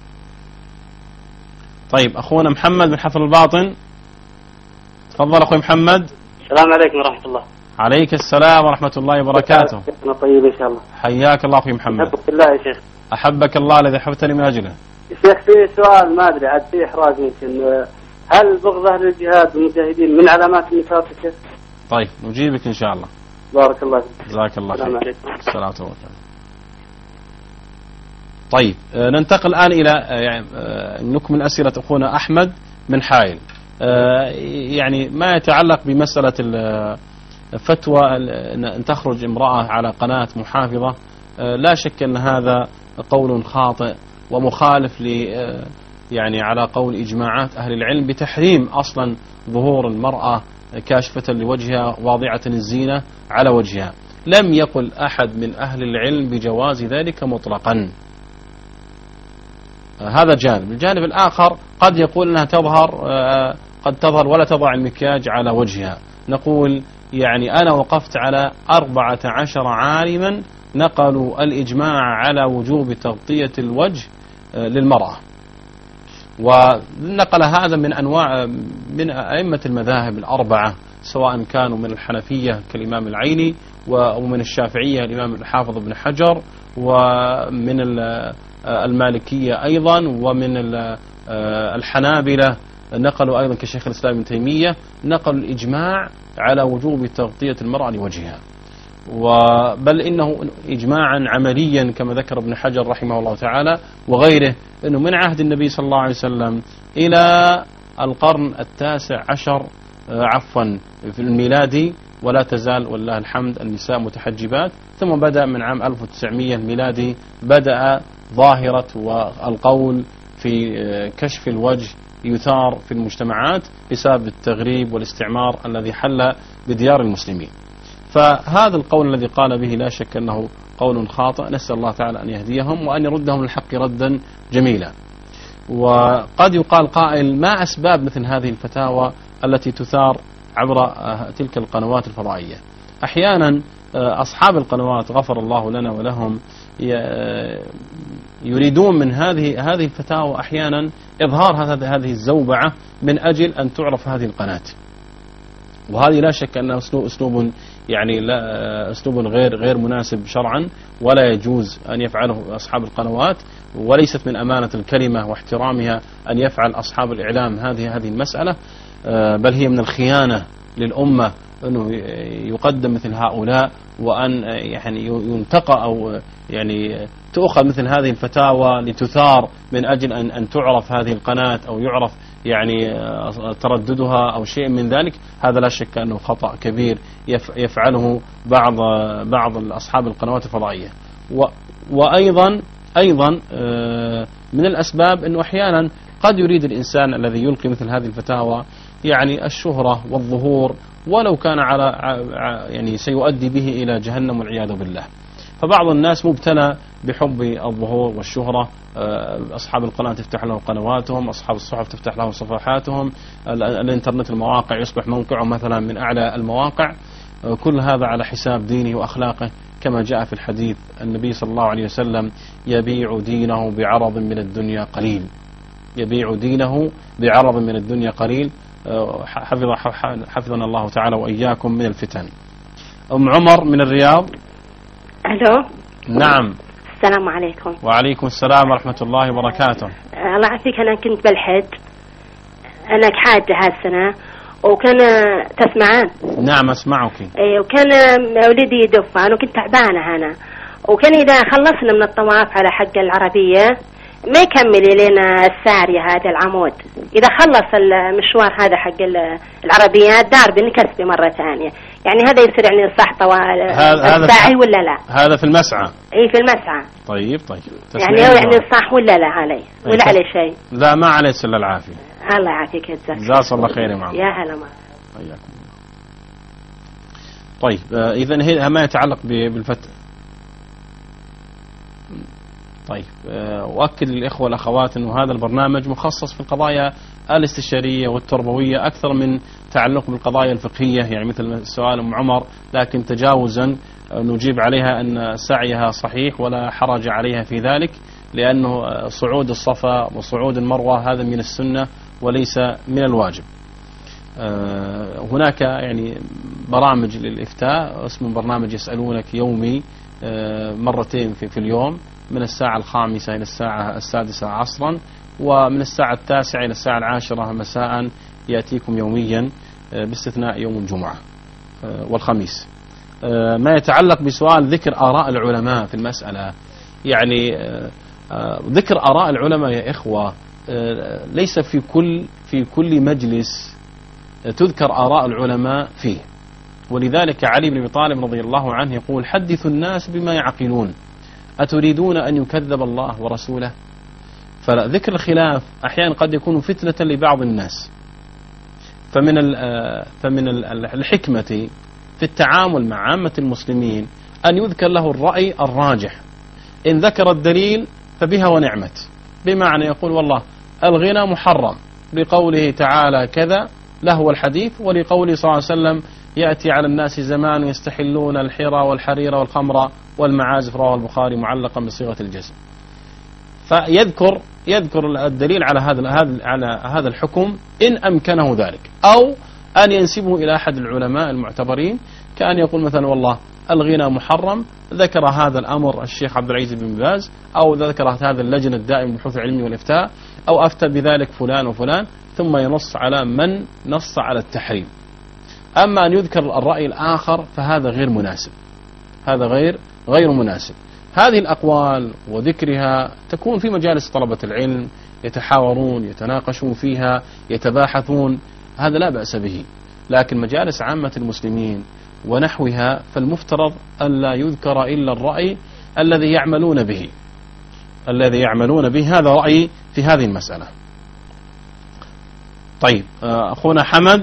طيب أخونا محمد من حفر الباطن، تفضل أخوي محمد. السلام عليكم ورحمة الله. عليك السلام ورحمة الله وبركاته. طيب إن شاء الله. حياك الله أخوي محمد. أحبك الله يا شيخ. أحبك الله الذي أحببتني من أجله. شيخ في سؤال ما أدري عاد في إحراج يمكن، هل بغض أهل الجهاد والمجاهدين من علامات النفاق يا شيخ؟ طيب نجيبك إن شاء الله. بارك الله فيك. جزاك الله خير. السلام عليكم. السلام عليكم. طيب ننتقل الآن إلى يعني نكمل أسئلة أخونا أحمد من حائل. يعني ما يتعلق بمسألة الفتوى أن تخرج امرأة على قناة محافظة، لا شك أن هذا قول خاطئ ومخالف ل يعني على قول إجماعات أهل العلم بتحريم أصلا ظهور المرأة كاشفة لوجهها واضعة الزينة على وجهها. لم يقل أحد من أهل العلم بجواز ذلك مطلقا. هذا جانب. الجانب الآخر قد يقول أنها تظهر قد تظهر ولا تضع المكياج على وجهها. نقول يعني أنا وقفت على أربعة عشر عالما نقلوا الإجماع على وجوب تغطية الوجه للمرأة، ونقل هذا من أنواع من أئمة المذاهب الأربعة، سواء كانوا من الحنفية كالإمام العيني، ومن الشافعية الإمام الحافظ بن حجر، ومن المالكية أيضا، ومن الحنابلة نقلوا أيضا كشيخ الإسلام ابن تيمية، نقلوا الإجماع على وجوب تغطية المرأة لوجهها. وبل إنه إجماعا عمليا كما ذكر ابن حجر رحمه الله تعالى وغيره، أنه من عهد النبي صلى الله عليه وسلم إلى القرن التاسع عشر عفوا في الميلادي، ولا تزال والله الحمد النساء متحجبات. ثم بدأ من عام ألف وتسعمئة الميلادي بدأ ظاهرة والقول في كشف الوجه يثار في المجتمعات بسبب التغريب والاستعمار الذي حل بديار المسلمين. فهذا القول الذي قال به لا شك أنه قول خاطئ، نسأل الله تعالى أن يهديهم وأن يردهم للحق ردا جميلا. وقد يقال قائل ما أسباب مثل هذه الفتاوى التي تثار عبر تلك القنوات الفضائية؟ أحيانا أصحاب القنوات غفر الله لنا ولهم يريدون من هذه هذه الفتاوى أحيانا إظهار هذه الزوبعة من أجل أن تعرف هذه القناة، وهذه لا شك أنه أسلوب يعني لا أسلوب غير غير مناسب شرعا، ولا يجوز أن يفعله أصحاب القنوات، وليست من أمانة الكلمة واحترامها أن يفعل أصحاب الإعلام هذه هذه المسألة، بل هي من الخيانة للأمة أنه يقدم مثل هؤلاء، وأن يعني ينتقى أو يعني تؤخذ مثل هذه الفتاوى لتثار من أجل أن أن تعرف هذه القناة أو يعرف يعني ترددها أو شيء من ذلك. هذا لا شك أنه خطأ كبير يفعله بعض بعض أصحاب القنوات الفضائية. وأيضا أيضا من الأسباب أنه أحيانا قد يريد الإنسان الذي يلقي مثل هذه الفتاوى يعني الشهرة والظهور، ولو كان على يعني سيؤدي به إلى جهنم والعياذ بالله. فبعض الناس مبتلى بحب الظهور والشهرة، أصحاب القناة تفتح لهم قنواتهم، أصحاب الصحف تفتح لهم صفحاتهم، الانترنت المواقع يصبح موقعهم مثلا من أعلى المواقع، كل هذا على حساب دينه وأخلاقه، كما جاء في الحديث النبي صلى الله عليه وسلم: يبيع دينه بعرض من الدنيا قليل، يبيع دينه بعرض من الدنيا قليل. حفظ حفظنا الله تعالى وإياكم من الفتن. أم عمر من الرياض. ألو. نعم. السلام عليكم. وعليكم السلام ورحمة الله وبركاته. الله يعافيك، أنا كنت بالحج، أنا حاجة هالسنة، وكان تسمعان؟ نعم أسمعك. إيه، وكان ولدي يدف، أنا كنت تعبانة أنا، وكان إذا خلصنا من الطواف على حق العربية ما يكمل لنا السارية هذا العمود، إذا خلص المشوار هذا حق العربيات دار بنكسبه مرة ثانية، يعني هذا يصير يعني صح طوال الساعي ولا لا؟ هذا في المسعى. اي في المسعى. طيب طيب. يعني هو يعني صح ولا لا علي؟ ولا عليه شيء؟ لا ما عليه إلا العافية. الله يعافيك جزاك. جزاك الله خير يا معلم. يا هلا ما. حياكم. طيب إذا هي ما يتعلق بالفتح. طيب أؤكد للإخوة والأخوات أنه هذا البرنامج مخصص في القضايا الاستشارية والتربوية أكثر من تعلق بالقضايا الفقهية، يعني مثل سؤال أم عمر، لكن تجاوزا نجيب عليها أن سعيها صحيح ولا حرج عليها في ذلك، لأنه صعود الصفا وصعود المروة هذا من السنة وليس من الواجب. هناك يعني برامج للإفتاء، اسمه برنامج يسألونك يومي مرتين في, في اليوم، من الساعة الخامسة إلى الساعة السادسة عصرا، ومن الساعة التاسعة إلى الساعة العاشرة مساء يأتيكم يوميا باستثناء يوم الجمعة والخميس. ما يتعلق بسؤال ذكر آراء العلماء في المسألة، يعني ذكر آراء العلماء يا إخوة ليس في كل في كل مجلس تذكر آراء العلماء فيه، ولذلك علي بن أبي طالب رضي الله عنه يقول: حدثوا الناس بما يعقلون، أتريدون أن يكذب الله ورسوله؟ فذكر الخلاف أحيانا قد يكون فتنة لبعض الناس، فمن فمن الحكمة في التعامل مع عامة المسلمين أن يذكر له الرأي الراجح، إن ذكر الدليل فبها ونعمت، بمعنى يقول والله الغنى محرم لقوله تعالى كذا لهو الحديث، ولقوله صلى الله عليه وسلم يأتي على الناس زمان يستحلون الحرى والحرير والخمر والمعازف، رواه البخاري معلقا بصيغة الجزم. فيذكر يذكر الدليل على هذا على هذا الحكم إن أمكنه ذلك، أو أن ينسبه إلى أحد العلماء المعتبرين، كأن يقول مثلا والله الغنى محرم، ذكر هذا الأمر الشيخ عبد العزيز بن باز، أو ذكرت هذا اللجنة الدائمة للبحوث العلمية والإفتاء، أو أفتى بذلك فلان وفلان، ثم ينص على من نص على التحريم. أما أن يذكر الرأي الآخر فهذا غير مناسب، هذا غير غير مناسب. هذه الأقوال وذكرها تكون في مجالس طلبة العلم، يتحاورون يتناقشون فيها يتباحثون، هذا لا بأس به، لكن مجالس عامة المسلمين ونحوها فالمفترض أن لا يذكر إلا الرأي الذي يعملون به الذي يعملون به هذا رأيي في هذه المسألة. طيب أخونا حمد.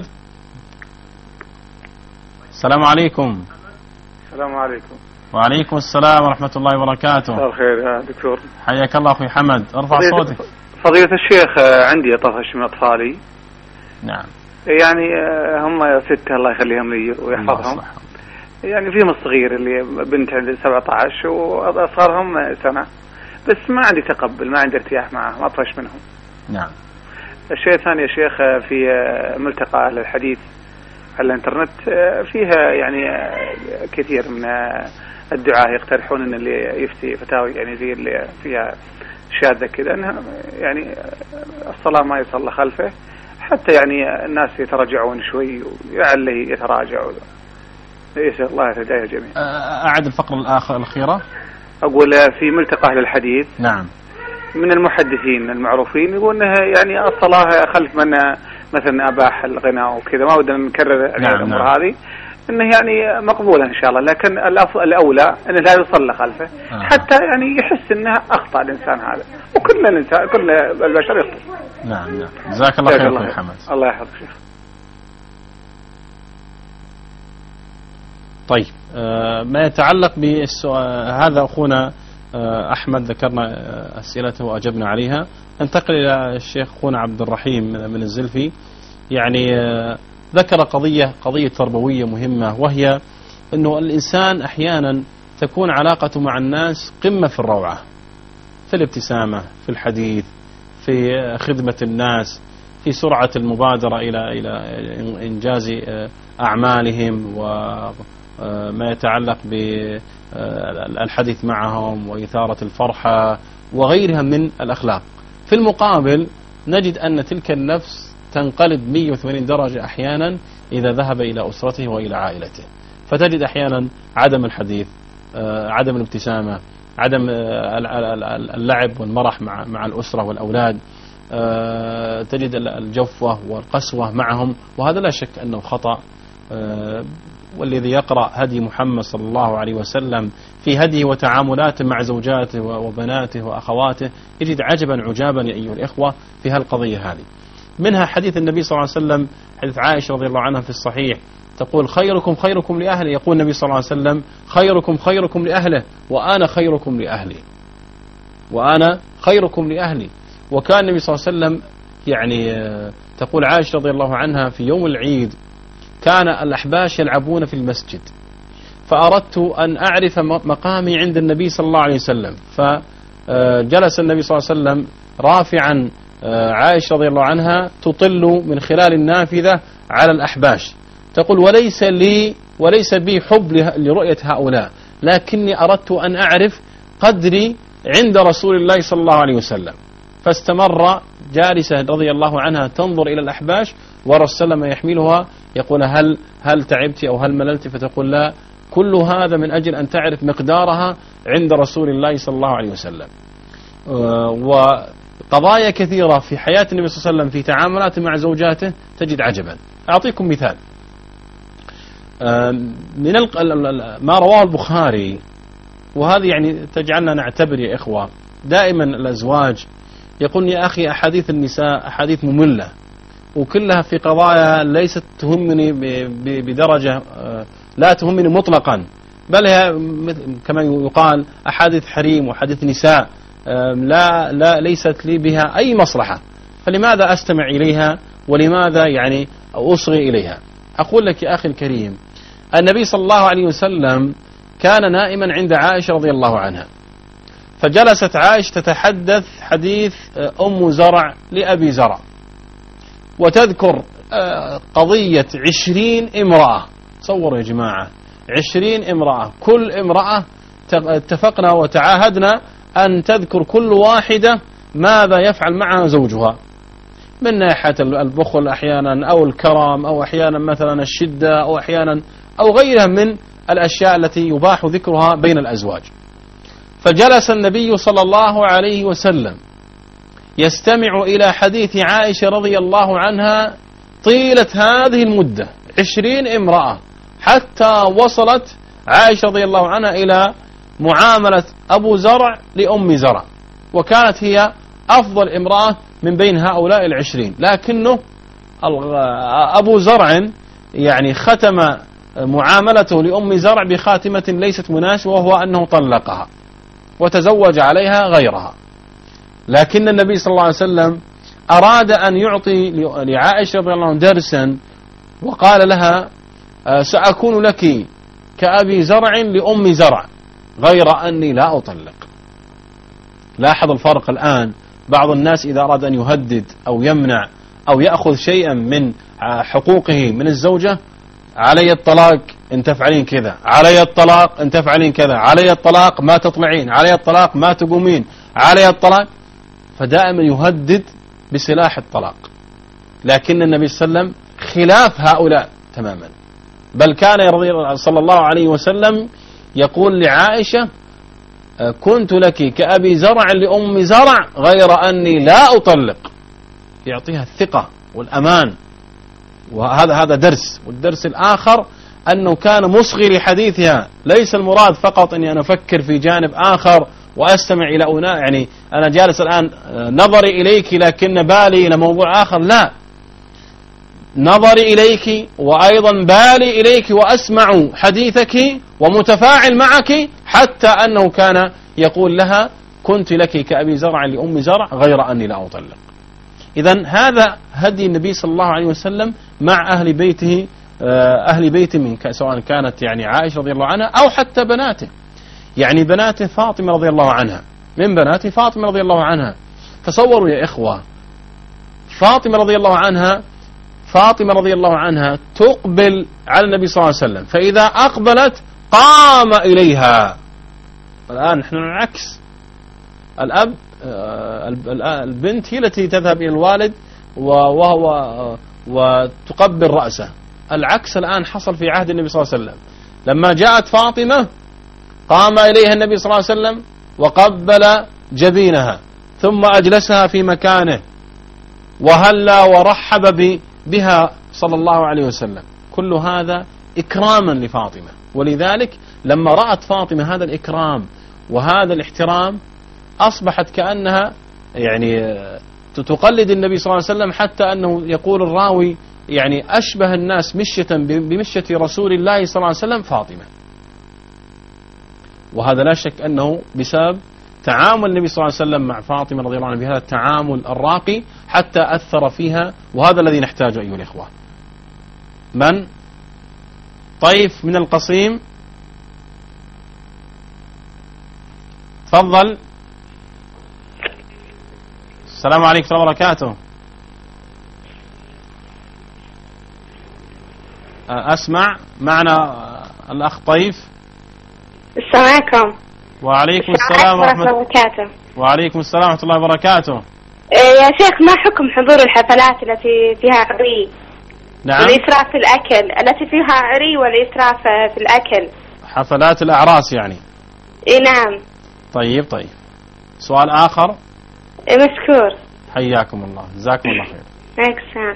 السلام عليكم. السلام عليكم. وعليكم السلام ورحمة الله وبركاته. مساء الخير يا دكتور. حياك الله أخوي حمد، ارفع صوتك. فضيلة الشيخ، عندي طفش من أطفالي. نعم. يعني هم ستة الله يخليهم لي ويحفظهم. يعني فيهم الصغير اللي بنت عندي سبعة عشر وأصغرهم سنة، بس ما عندي تقبل، ما عندي ارتياح معهم، أطفش منهم. نعم. الشيء الثاني يا شيخ، في ملتقى أهل الحديث على الانترنت فيها يعني كثير من الدعاة يقترحون ان اللي يفتي فتاوي يعني زي اللي فيها شاذة كذا، انها يعني الصلاة ما يصلى خلفه حتى يعني الناس يتراجعون شوي ولعله يتراجعوا. يسأل الله يهديه الجميع. أعد الفقرة الأخيرة. أقول في ملتقى أهل الحديث. نعم. من المحدثين المعروفين يقول انها يعني الصلاة خلف من مثلا أباح الغناء وكذا، ما ودنا نكرر نعم الأمور نعم. هذه انه يعني مقبولة ان شاء الله، لكن الأولى انه لا يصلى خلفه آه. حتى يعني يحس انها أخطأ الإنسان هذا، وكل الإنسان كل البشر يخطئ. نعم نعم. جزاك الله خير أخوي حمد. الله يحفظك شيخ. طيب آه ما يتعلق بالسؤال هذا أخونا آه أحمد ذكرنا آه أسئلته وأجبنا عليها. ننتقل إلى الشيخ أخونا عبد الرحيم من الزلفي. يعني آه ذكر قضية قضية تربوية مهمة، وهي أنه الإنسان أحيانا تكون علاقته مع الناس قمة في الروعة، في الابتسامة، في الحديث، في خدمة الناس، في سرعة المبادرة إلى إلى إنجاز أعمالهم وما يتعلق بالحديث معهم وإثارة الفرحة وغيرها من الأخلاق. في المقابل نجد أن تلك النفس تنقلب مئة وثمانين درجة أحيانا إذا ذهب إلى أسرته وإلى عائلته، فتجد أحيانا عدم الحديث، عدم الابتسامة، عدم اللعب والمرح مع مع الأسرة والأولاد، تجد الجفوة والقسوة معهم، وهذا لا شك أنه خطأ. والذي يقرأ هدي محمد صلى الله عليه وسلم في هديه وتعاملاته مع زوجاته وبناته وأخواته يجد عجبا عجابا يا أيها الإخوة في هالقضية هذه. منها حديث النبي صلى الله عليه وسلم، حديث عائشة رضي الله عنها في الصحيح، تقول خيركم خيركم لأهله، يقول النبي صلى الله عليه وسلم خيركم خيركم لأهله وأنا خيركم لأهلي، وأنا خيركم لأهلي. وكان النبي صلى الله عليه وسلم يعني تقول عائشة رضي الله عنها في يوم العيد كان الأحباش يلعبون في المسجد، فأردت أن أعرف مقامي عند النبي صلى الله عليه وسلم، فجلس النبي صلى الله عليه وسلم رافعا عائشة رضي الله عنها تطل من خلال النافذة على الأحباش، تقول وليس لي وليس بي حب لرؤية هؤلاء، لكني أردت أن أعرف قدري عند رسول الله صلى الله عليه وسلم. فاستمر جالسة رضي الله عنها تنظر إلى الأحباش ورسول الله يحملها يقول هل هل تعبت أو هل مللت، فتقول لا، كل هذا من أجل أن تعرف مقدارها عند رسول الله صلى الله عليه وسلم. وقضايا كثيرة في حياة النبي صلى الله عليه وسلم في تعاملاته مع زوجاته تجد عجبا. أعطيكم مثال من ما رواه البخاري، وهذه يعني تجعلنا نعتبر يا إخوة دائما الأزواج يقول يا أخي أحاديث النساء أحاديث مملة وكلها في قضايا ليست تهمني بدرجة لا تهمني مطلقا، بل هي كما يقال أحاديث حريم وحديث نساء لا لا ليست لي بها أي مصلحة، فلماذا أستمع إليها ولماذا يعني أصغي إليها؟ أقول لك يا أخي الكريم، النبي صلى الله عليه وسلم كان نائما عند عائشة رضي الله عنها، فجلست عائشة تتحدث حديث أم زرع لأبي زرع، وتذكر قضية عشرين امرأة. تصوروا يا جماعة عشرين امرأة، كل امرأة اتفقنا وتعاهدنا أن تذكر كل واحدة ماذا يفعل معها زوجها من ناحية البخل أحيانا أو الكرم أو أحيانا مثلا الشدة أو أحيانا أو غيرها من الأشياء التي يباح ذكرها بين الأزواج. فجلس النبي صلى الله عليه وسلم يستمع إلى حديث عائشة رضي الله عنها طيلة هذه المدة عشرين امرأة، حتى وصلت عائشة رضي الله عنها إلى معاملة أبو زرع لأم زرع، وكانت هي أفضل امرأة من بين هؤلاء العشرين، لكنه أبو زرع يعني ختم معاملته لأم زرع بخاتمة ليست مناسبة، وهو أنه طلقها وتزوج عليها غيرها. لكن النبي صلى الله عليه وسلم أراد أن يعطي لعائشة رضي الله عنها درسا، وقال لها سأكون لك كأبي زرع لأم زرع غير أني لا أطلق. لاحظ الفرق الآن، بعض الناس إذا أراد أن يهدد أو يمنع أو يأخذ شيئا من حقوقه من الزوجة، علي الطلاق إن تفعلين كذا، علي الطلاق إن تفعلين كذا، علي الطلاق ما تطلعين، علي الطلاق ما تقومين، علي الطلاق، فدائما يهدد بسلاح الطلاق. لكن النبي صلى الله عليه وسلم خلاف هؤلاء تماما، بل كان صلى الله عليه وسلم يقول لعائشة كنت لك كأبي زرع لأم زرع غير أني لا أطلق، يعطيها الثقة والأمان. وهذا هذا درس. والدرس الآخر أنه كان مصغي لحديثها، ليس المراد فقط أني أنا أفكر في جانب آخر وأستمع إلى أناء، يعني أنا جالس الآن نظري إليك لكن بالي إلى موضوع آخر، لا، نظري إليك وأيضا بالي إليك وأسمع حديثك ومتفاعل معك، حتى أنه كان يقول لها كنت لك كأبي زرع لأم زرع غير أني لا أطلق. إذن هذا هدي النبي صلى الله عليه وسلم مع أهل بيته أهل بيت من سواء كانت يعني عائشة رضي الله عنها أو حتى بناته، يعني بناته فاطمة رضي الله عنها، من بنات فاطمة رضي الله عنها. تصوروا يا إخوة، فاطمة رضي الله عنها فاطمة رضي الله عنها تقبل على النبي صلى الله عليه وسلم، فإذا أقبلت قام إليها. الآن نحن العكس، الأب البنت هي التي تذهب إلى الوالد وهو وتقبل رأسه. العكس الآن حصل في عهد النبي صلى الله عليه وسلم، لما جاءت فاطمة قام إليها النبي صلى الله عليه وسلم وقبل جبينها ثم أجلسها في مكانه وهلا ورحب بها صلى الله عليه وسلم. كل هذا إكراما لفاطمة، ولذلك لما رأت فاطمة هذا الإكرام وهذا الاحترام أصبحت كأنها يعني تقلد النبي صلى الله عليه وسلم، حتى أنه يقول الراوي يعني أشبه الناس مشية بمشية رسول الله صلى الله عليه وسلم فاطمة. وهذا لا شك أنه بسبب تعامل النبي صلى الله عليه وسلم مع فاطمة رضي الله عنها بهذا التعامل الراقي حتى أثر فيها، وهذا الذي نحتاجه أيها الإخوة. من؟ طيف من القصيم، تفضل. السلام عليكم ورحمة الله وبركاته. أسمع معنا الأخ طيف. السلام عليكم. وعليكم السلام ورحمة الله وبركاته. وعليكم السلام ورحمة الله وبركاته. يا شيخ، ما حكم حضور الحفلات التي فيها عري؟ نعم. والإسراف في الأكل، التي فيها عري والإسراف في الأكل. حفلات الأعراس يعني. إيه نعم. طيب طيب. سؤال آخر. إيه مشكور. حياكم الله، جزاكم الله خير. عليك السلام.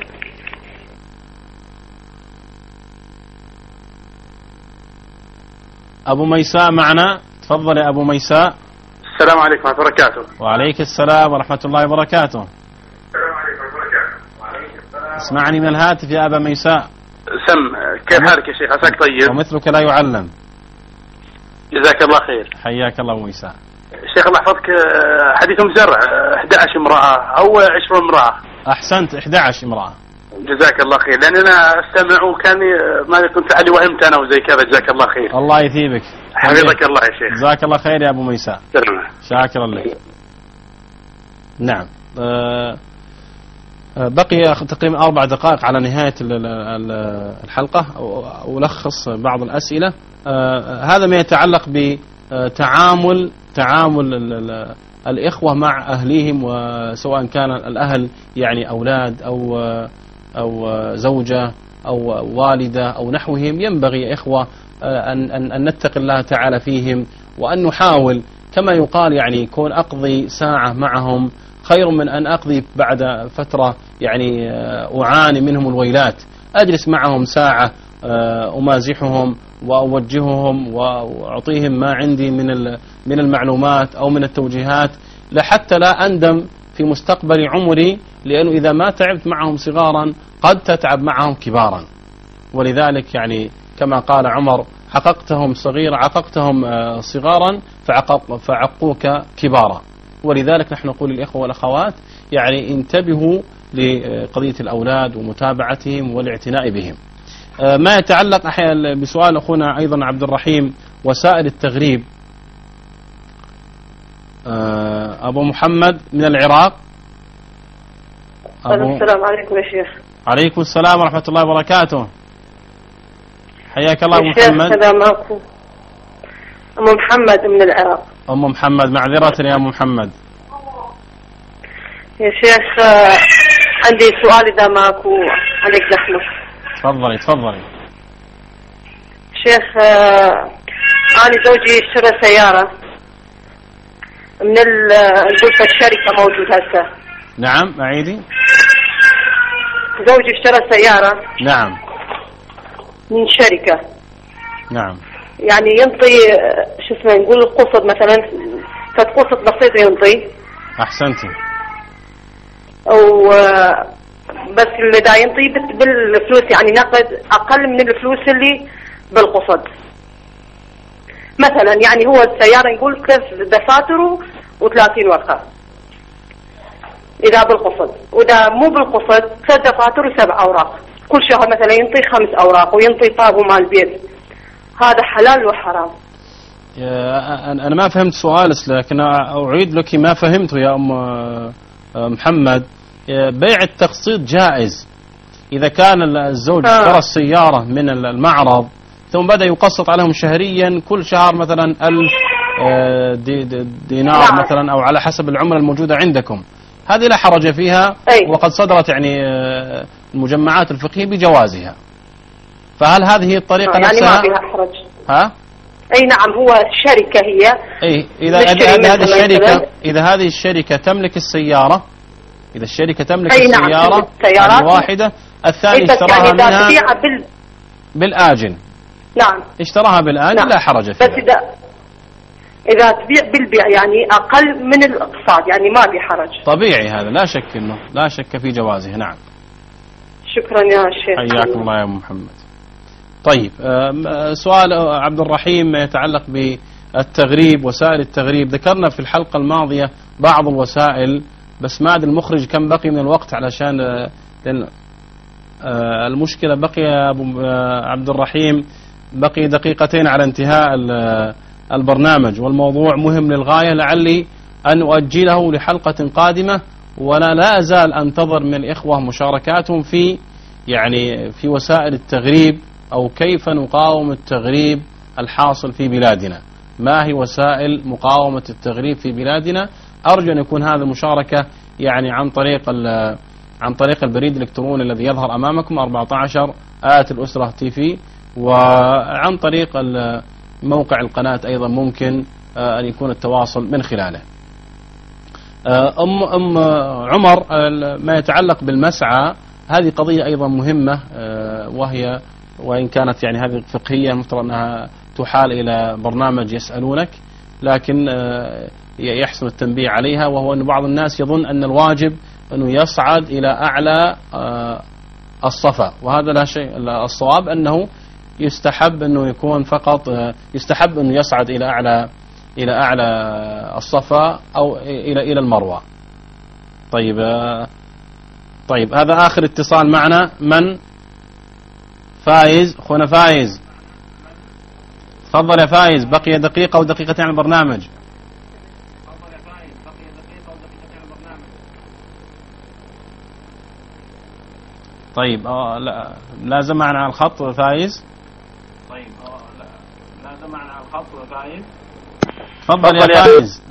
أبو ميساء معنا، تفضل يا أبو ميساء. السلام عليكم ورحمة الله وبركاته. وعليك السلام ورحمة الله وبركاته. السلام عليكم ورحمة الله وبركاته. اسمعني من الهاتف يا أبا ميساء. سم، كيف حالك يا شيخ؟ عساك طيب؟ ومثلك لا يعلم. جزاك الله خير. حياك الله أبو ميساء. شيخ الله يحفظك، حديث مزرع أحد عشر امرأة أو عشرين امرأة؟ أحسنت، أحد عشر امرأة. جزاك الله خير، لأن أنا أستمع وكان ما كنت علي وهمت أنا وزي كذا. جزاك الله خير. الله يثيبك. حفظك الله يا شيخ. جزاك الله خير يا أبو ميساء. سلام. شاكرا لك. نعم. أه بقي تقريبا أربع دقائق على نهاية الحلقة، ألخص بعض الأسئلة. أه هذا ما يتعلق بتعامل تعامل الإخوة مع أهليهم، وسواء كان الأهل يعني أولاد أو أو زوجة أو والدة أو نحوهم. ينبغي يا إخوة أن أن أن نتقي الله تعالى فيهم، وأن نحاول كما يقال يعني كون أقضي ساعة معهم خير من أن أقضي بعد فترة يعني أعاني منهم الويلات. أجلس معهم ساعة أمازحهم وأوجههم وأعطيهم ما عندي من من المعلومات أو من التوجيهات، لحتى لا أندم في مستقبل عمري، لأنه إذا ما تعبت معهم صغارا قد تتعب معهم كبارا. ولذلك يعني كما قال عمر: حققتهم صغيرا عققتهم صغارا فعقوك كبارا. ولذلك نحن نقول للإخوة والأخوات يعني انتبهوا لقضية الأولاد ومتابعتهم والاعتناء بهم. ما يتعلق أحيانا بسؤال أخونا أيضا عبد الرحيم، وسائل التغريب. أبو محمد من العراق. أبو السلام عليكم يا شيخ. عليكم السلام ورحمة الله وبركاته. حياك الله أبو محمد. هذا معكم أم محمد من العراق. أم محمد، معذرة يا أم محمد. يا شيخ عندي سؤال إذا ماكو عليك زحمة. تفضلي تفضلي. شيخ أنا زوجي اشترى سيارة من البورصة، الشركة موجود هسه. نعم أعيدي. زوجي اشترى سيارة. نعم. من شركة. نعم. يعني ينطي شو اسمه نقول القسط مثلا، فتقسط بسيطة ينطي. أحسنتي. أو بس اللي دا ينطي بالفلوس يعني نقد أقل من الفلوس اللي بالقسط. مثلا يعني هو السيارة نقول كيف دفاتره وثلاثين ورقة إذا بالقسط، وإذا مو بالقسط ثلاث دفاتر وسبع أوراق كل شهر مثلا ينطي خمس أوراق وينطي طابو مال البيت، هذا حلال وحرام؟ أنا ما فهمت سؤالك، لكن أعيد لك ما فهمته يا أم محمد. بيع التقسيط جائز إذا كان الزوج اشترى السيارة من المعرض ثم بدأ يقسط عليهم شهريا كل شهر مثلا ألف دي دي دينار نعم. مثلا أو على حسب العملة الموجودة عندكم، هذه لا حرج فيها. أي. وقد صدرت يعني المجمعات الفقهية بجوازها. فهل هذه الطريقة يعني نفسها؟ ما فيها حرج. ها؟ أي نعم، هو شركة هي. أي إذا إذا هذه الشركة إذا هذه الشركة تملك السيارة، إذا الشركة تملك أي نعم. السيارة الواحدة، الثاني اشتراها يعني منها بال... بالآجل. نعم. اشتراها بالآجل نعم. لا حرج فيها. بس إذا إذا تبيع بالبيع يعني أقل من الاقتصاد يعني ما في حرج. طبيعي هذا، لا شك إنه لا شك في جوازه. نعم. شكرا يا شيخ. حياكم الله يا محمد. طيب سؤال عبد الرحيم يتعلق بالتغريب، وسائل التغريب. ذكرنا في الحلقة الماضية بعض الوسائل، بس ما أدري المخرج كم بقي من الوقت علشان لأن المشكلة بقي يا أبو عبد الرحيم بقي دقيقتين على انتهاء البرنامج، والموضوع مهم للغاية، لعلي أن أؤجله لحلقة قادمة. ولا لا أزال أنتظر من الإخوة مشاركاتهم في يعني في وسائل التغريب، أو كيف نقاوم التغريب الحاصل في بلادنا، ما هي وسائل مقاومة التغريب في بلادنا. أرجو أن يكون هذه المشاركة يعني عن طريق عن طريق البريد الإلكتروني الذي يظهر أمامكم أربعة عشر آت الأسرة تي في، وعن طريق موقع القناة أيضا ممكن أن يكون التواصل من خلاله. أم أم عمر، ما يتعلق بالمسعى هذه قضية أيضا مهمة، وهي وإن كانت يعني هذه فقهية مفترض أنها تحال إلى برنامج يسألونك، لكن يحسن التنبيه عليها، وهو أن بعض الناس يظن أن الواجب أنه يصعد إلى أعلى الصفا، وهذا لا شيء. الصواب أنه يستحب أنه يكون فقط يستحب أنه يصعد إلى أعلى إلى أعلى الصفا أو إلى إلى المروة. طيب طيب هذا آخر اتصال معنا. من فايز؟ أخونا فايز، تفضل يا فايز، بقي دقيقة ودقيقتين على البرنامج. طيب آه لا لازم معنا على الخط فايز. طيب آه لا لازم معنا على الخط فايز. تفضل يا فايز.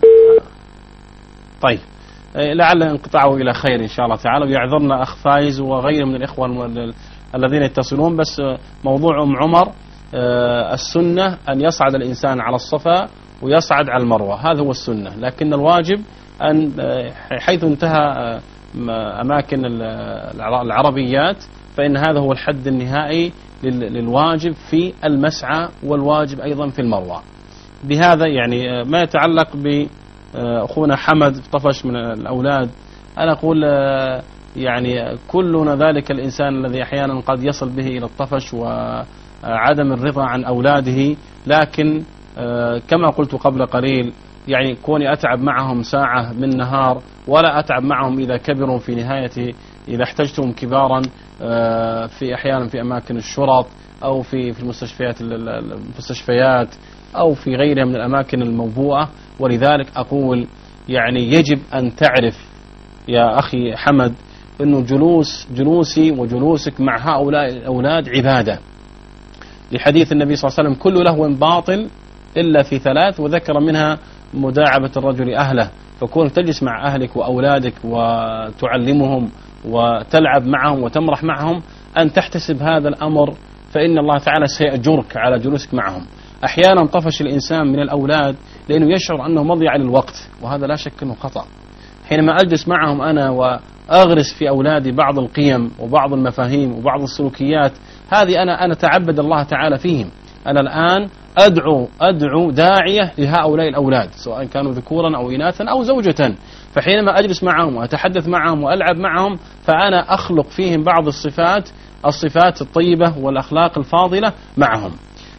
طيب لعل انقطاعه إلى خير إن شاء الله تعالى، ويعذرنا أخ فايز وغيره من الإخوة الذين يتصلون. بس موضوع أم عمر السنة أن يصعد الإنسان على الصفا ويصعد على المروة، هذا هو السنة، لكن الواجب أن حيث انتهى أماكن العربيات فإن هذا هو الحد النهائي للواجب في المسعى، والواجب أيضا في المروة. بهذا يعني ما يتعلق بأخونا حمد طفش من الأولاد، أنا أقول يعني كلنا ذلك الإنسان الذي أحيانا قد يصل به إلى الطفش وعدم الرضا عن أولاده، لكن كما قلت قبل قليل يعني كوني أتعب معهم ساعة من نهار ولا أتعب معهم إذا كبروا في نهاية إذا احتجتهم كبارا في أحيانا في أماكن الشرط أو في في المستشفيات المستشفيات أو في غيرها من الأماكن الموبوءة. ولذلك أقول يعني يجب أن تعرف يا أخي حمد أنه جلوس جلوسي وجلوسك مع هؤلاء الأولاد عبادة، لحديث النبي صلى الله عليه وسلم كل لهو باطل إلا في ثلاث، وذكر منها مداعبة الرجل أهله. فكون تجلس مع أهلك وأولادك وتعلمهم وتلعب معهم وتمرح معهم، أن تحتسب هذا الأمر، فإن الله تعالى سيأجرك على جلوسك معهم. أحيانا طفش الإنسان من الأولاد لأنه يشعر أنه مضيع للوقت، وهذا لا شك أنه خطأ. حينما أجلس معهم أنا وأغرس في أولادي بعض القيم وبعض المفاهيم وبعض السلوكيات، هذه أنا أنا أتعبد الله تعالى فيهم. أنا الآن أدعو أدعو داعية لهؤلاء الأولاد، سواء كانوا ذكورا أو إناثا أو زوجة. فحينما أجلس معهم وأتحدث معهم وألعب معهم، فأنا أخلق فيهم بعض الصفات الصفات الطيبة والأخلاق الفاضلة معهم.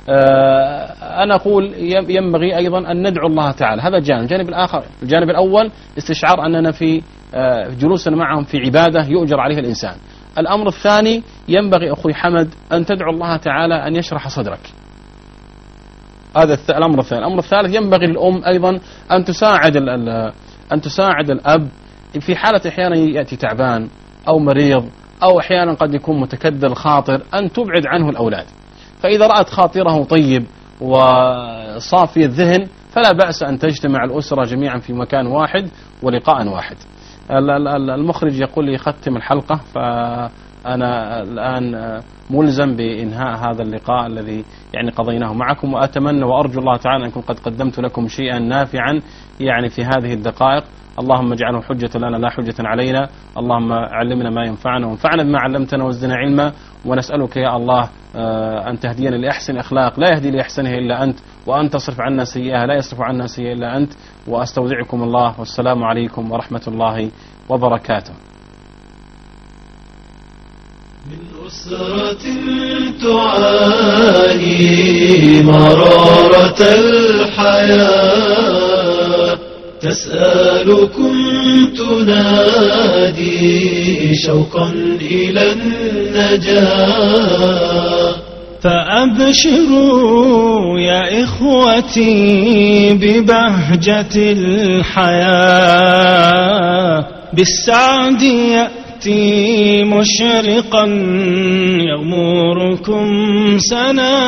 أنا أقول ينبغي أيضا أن ندعو الله تعالى، هذا الجانب. الجانب الآخر، الجانب الأول استشعار أننا في جلوسنا معهم في عبادة يؤجر عليها الإنسان. الأمر الثاني ينبغي أخوي حمد أن تدعو الله تعالى أن يشرح صدرك. هذا الأمر الثاني. الأمر الثالث ينبغي للأم أيضا أن تساعد أن تساعد الأب في حالة أحيانا يأتي تعبان أو مريض أو أحيانا قد يكون متكدر الخاطر، أن تبعد عنه الأولاد. فإذا رأت خاطره طيب وصافي الذهن فلا بأس أن تجتمع الأسرة جميعا في مكان واحد ولقاء واحد. المخرج يقول لي ختم الحلقة، فأنا الآن ملزم بإنهاء هذا اللقاء الذي يعني قضيناه معكم، وأتمنى وأرجو الله تعالى أن أكون قد قدمت لكم شيئا نافعا يعني في هذه الدقائق. اللهم اجعله حجة لنا لا حجة علينا. اللهم علمنا ما ينفعنا وانفعنا بما علمتنا وزدنا علما، ونسألك يا الله أن تهدينا لأحسن أخلاق لا يهدي لأحسنها إلا أنت، وأن تصرف عنا سيئها لا يصرف عنا سيئها إلا أنت. وأستودعكم الله، والسلام عليكم ورحمة الله وبركاته. من أسرة تعاني مرارة الحياة تسألكم تنادي شوقا إلى النجاة، فأبشروا يا إخوتي ببهجة الحياة، بالسعد يأتي مشرقا يغمركم سنا.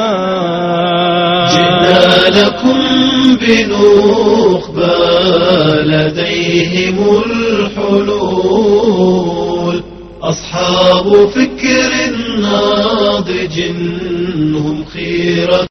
جئنا لكم بنخبة لديهم الحلول، أصحاب فكر ناضج هم خيرة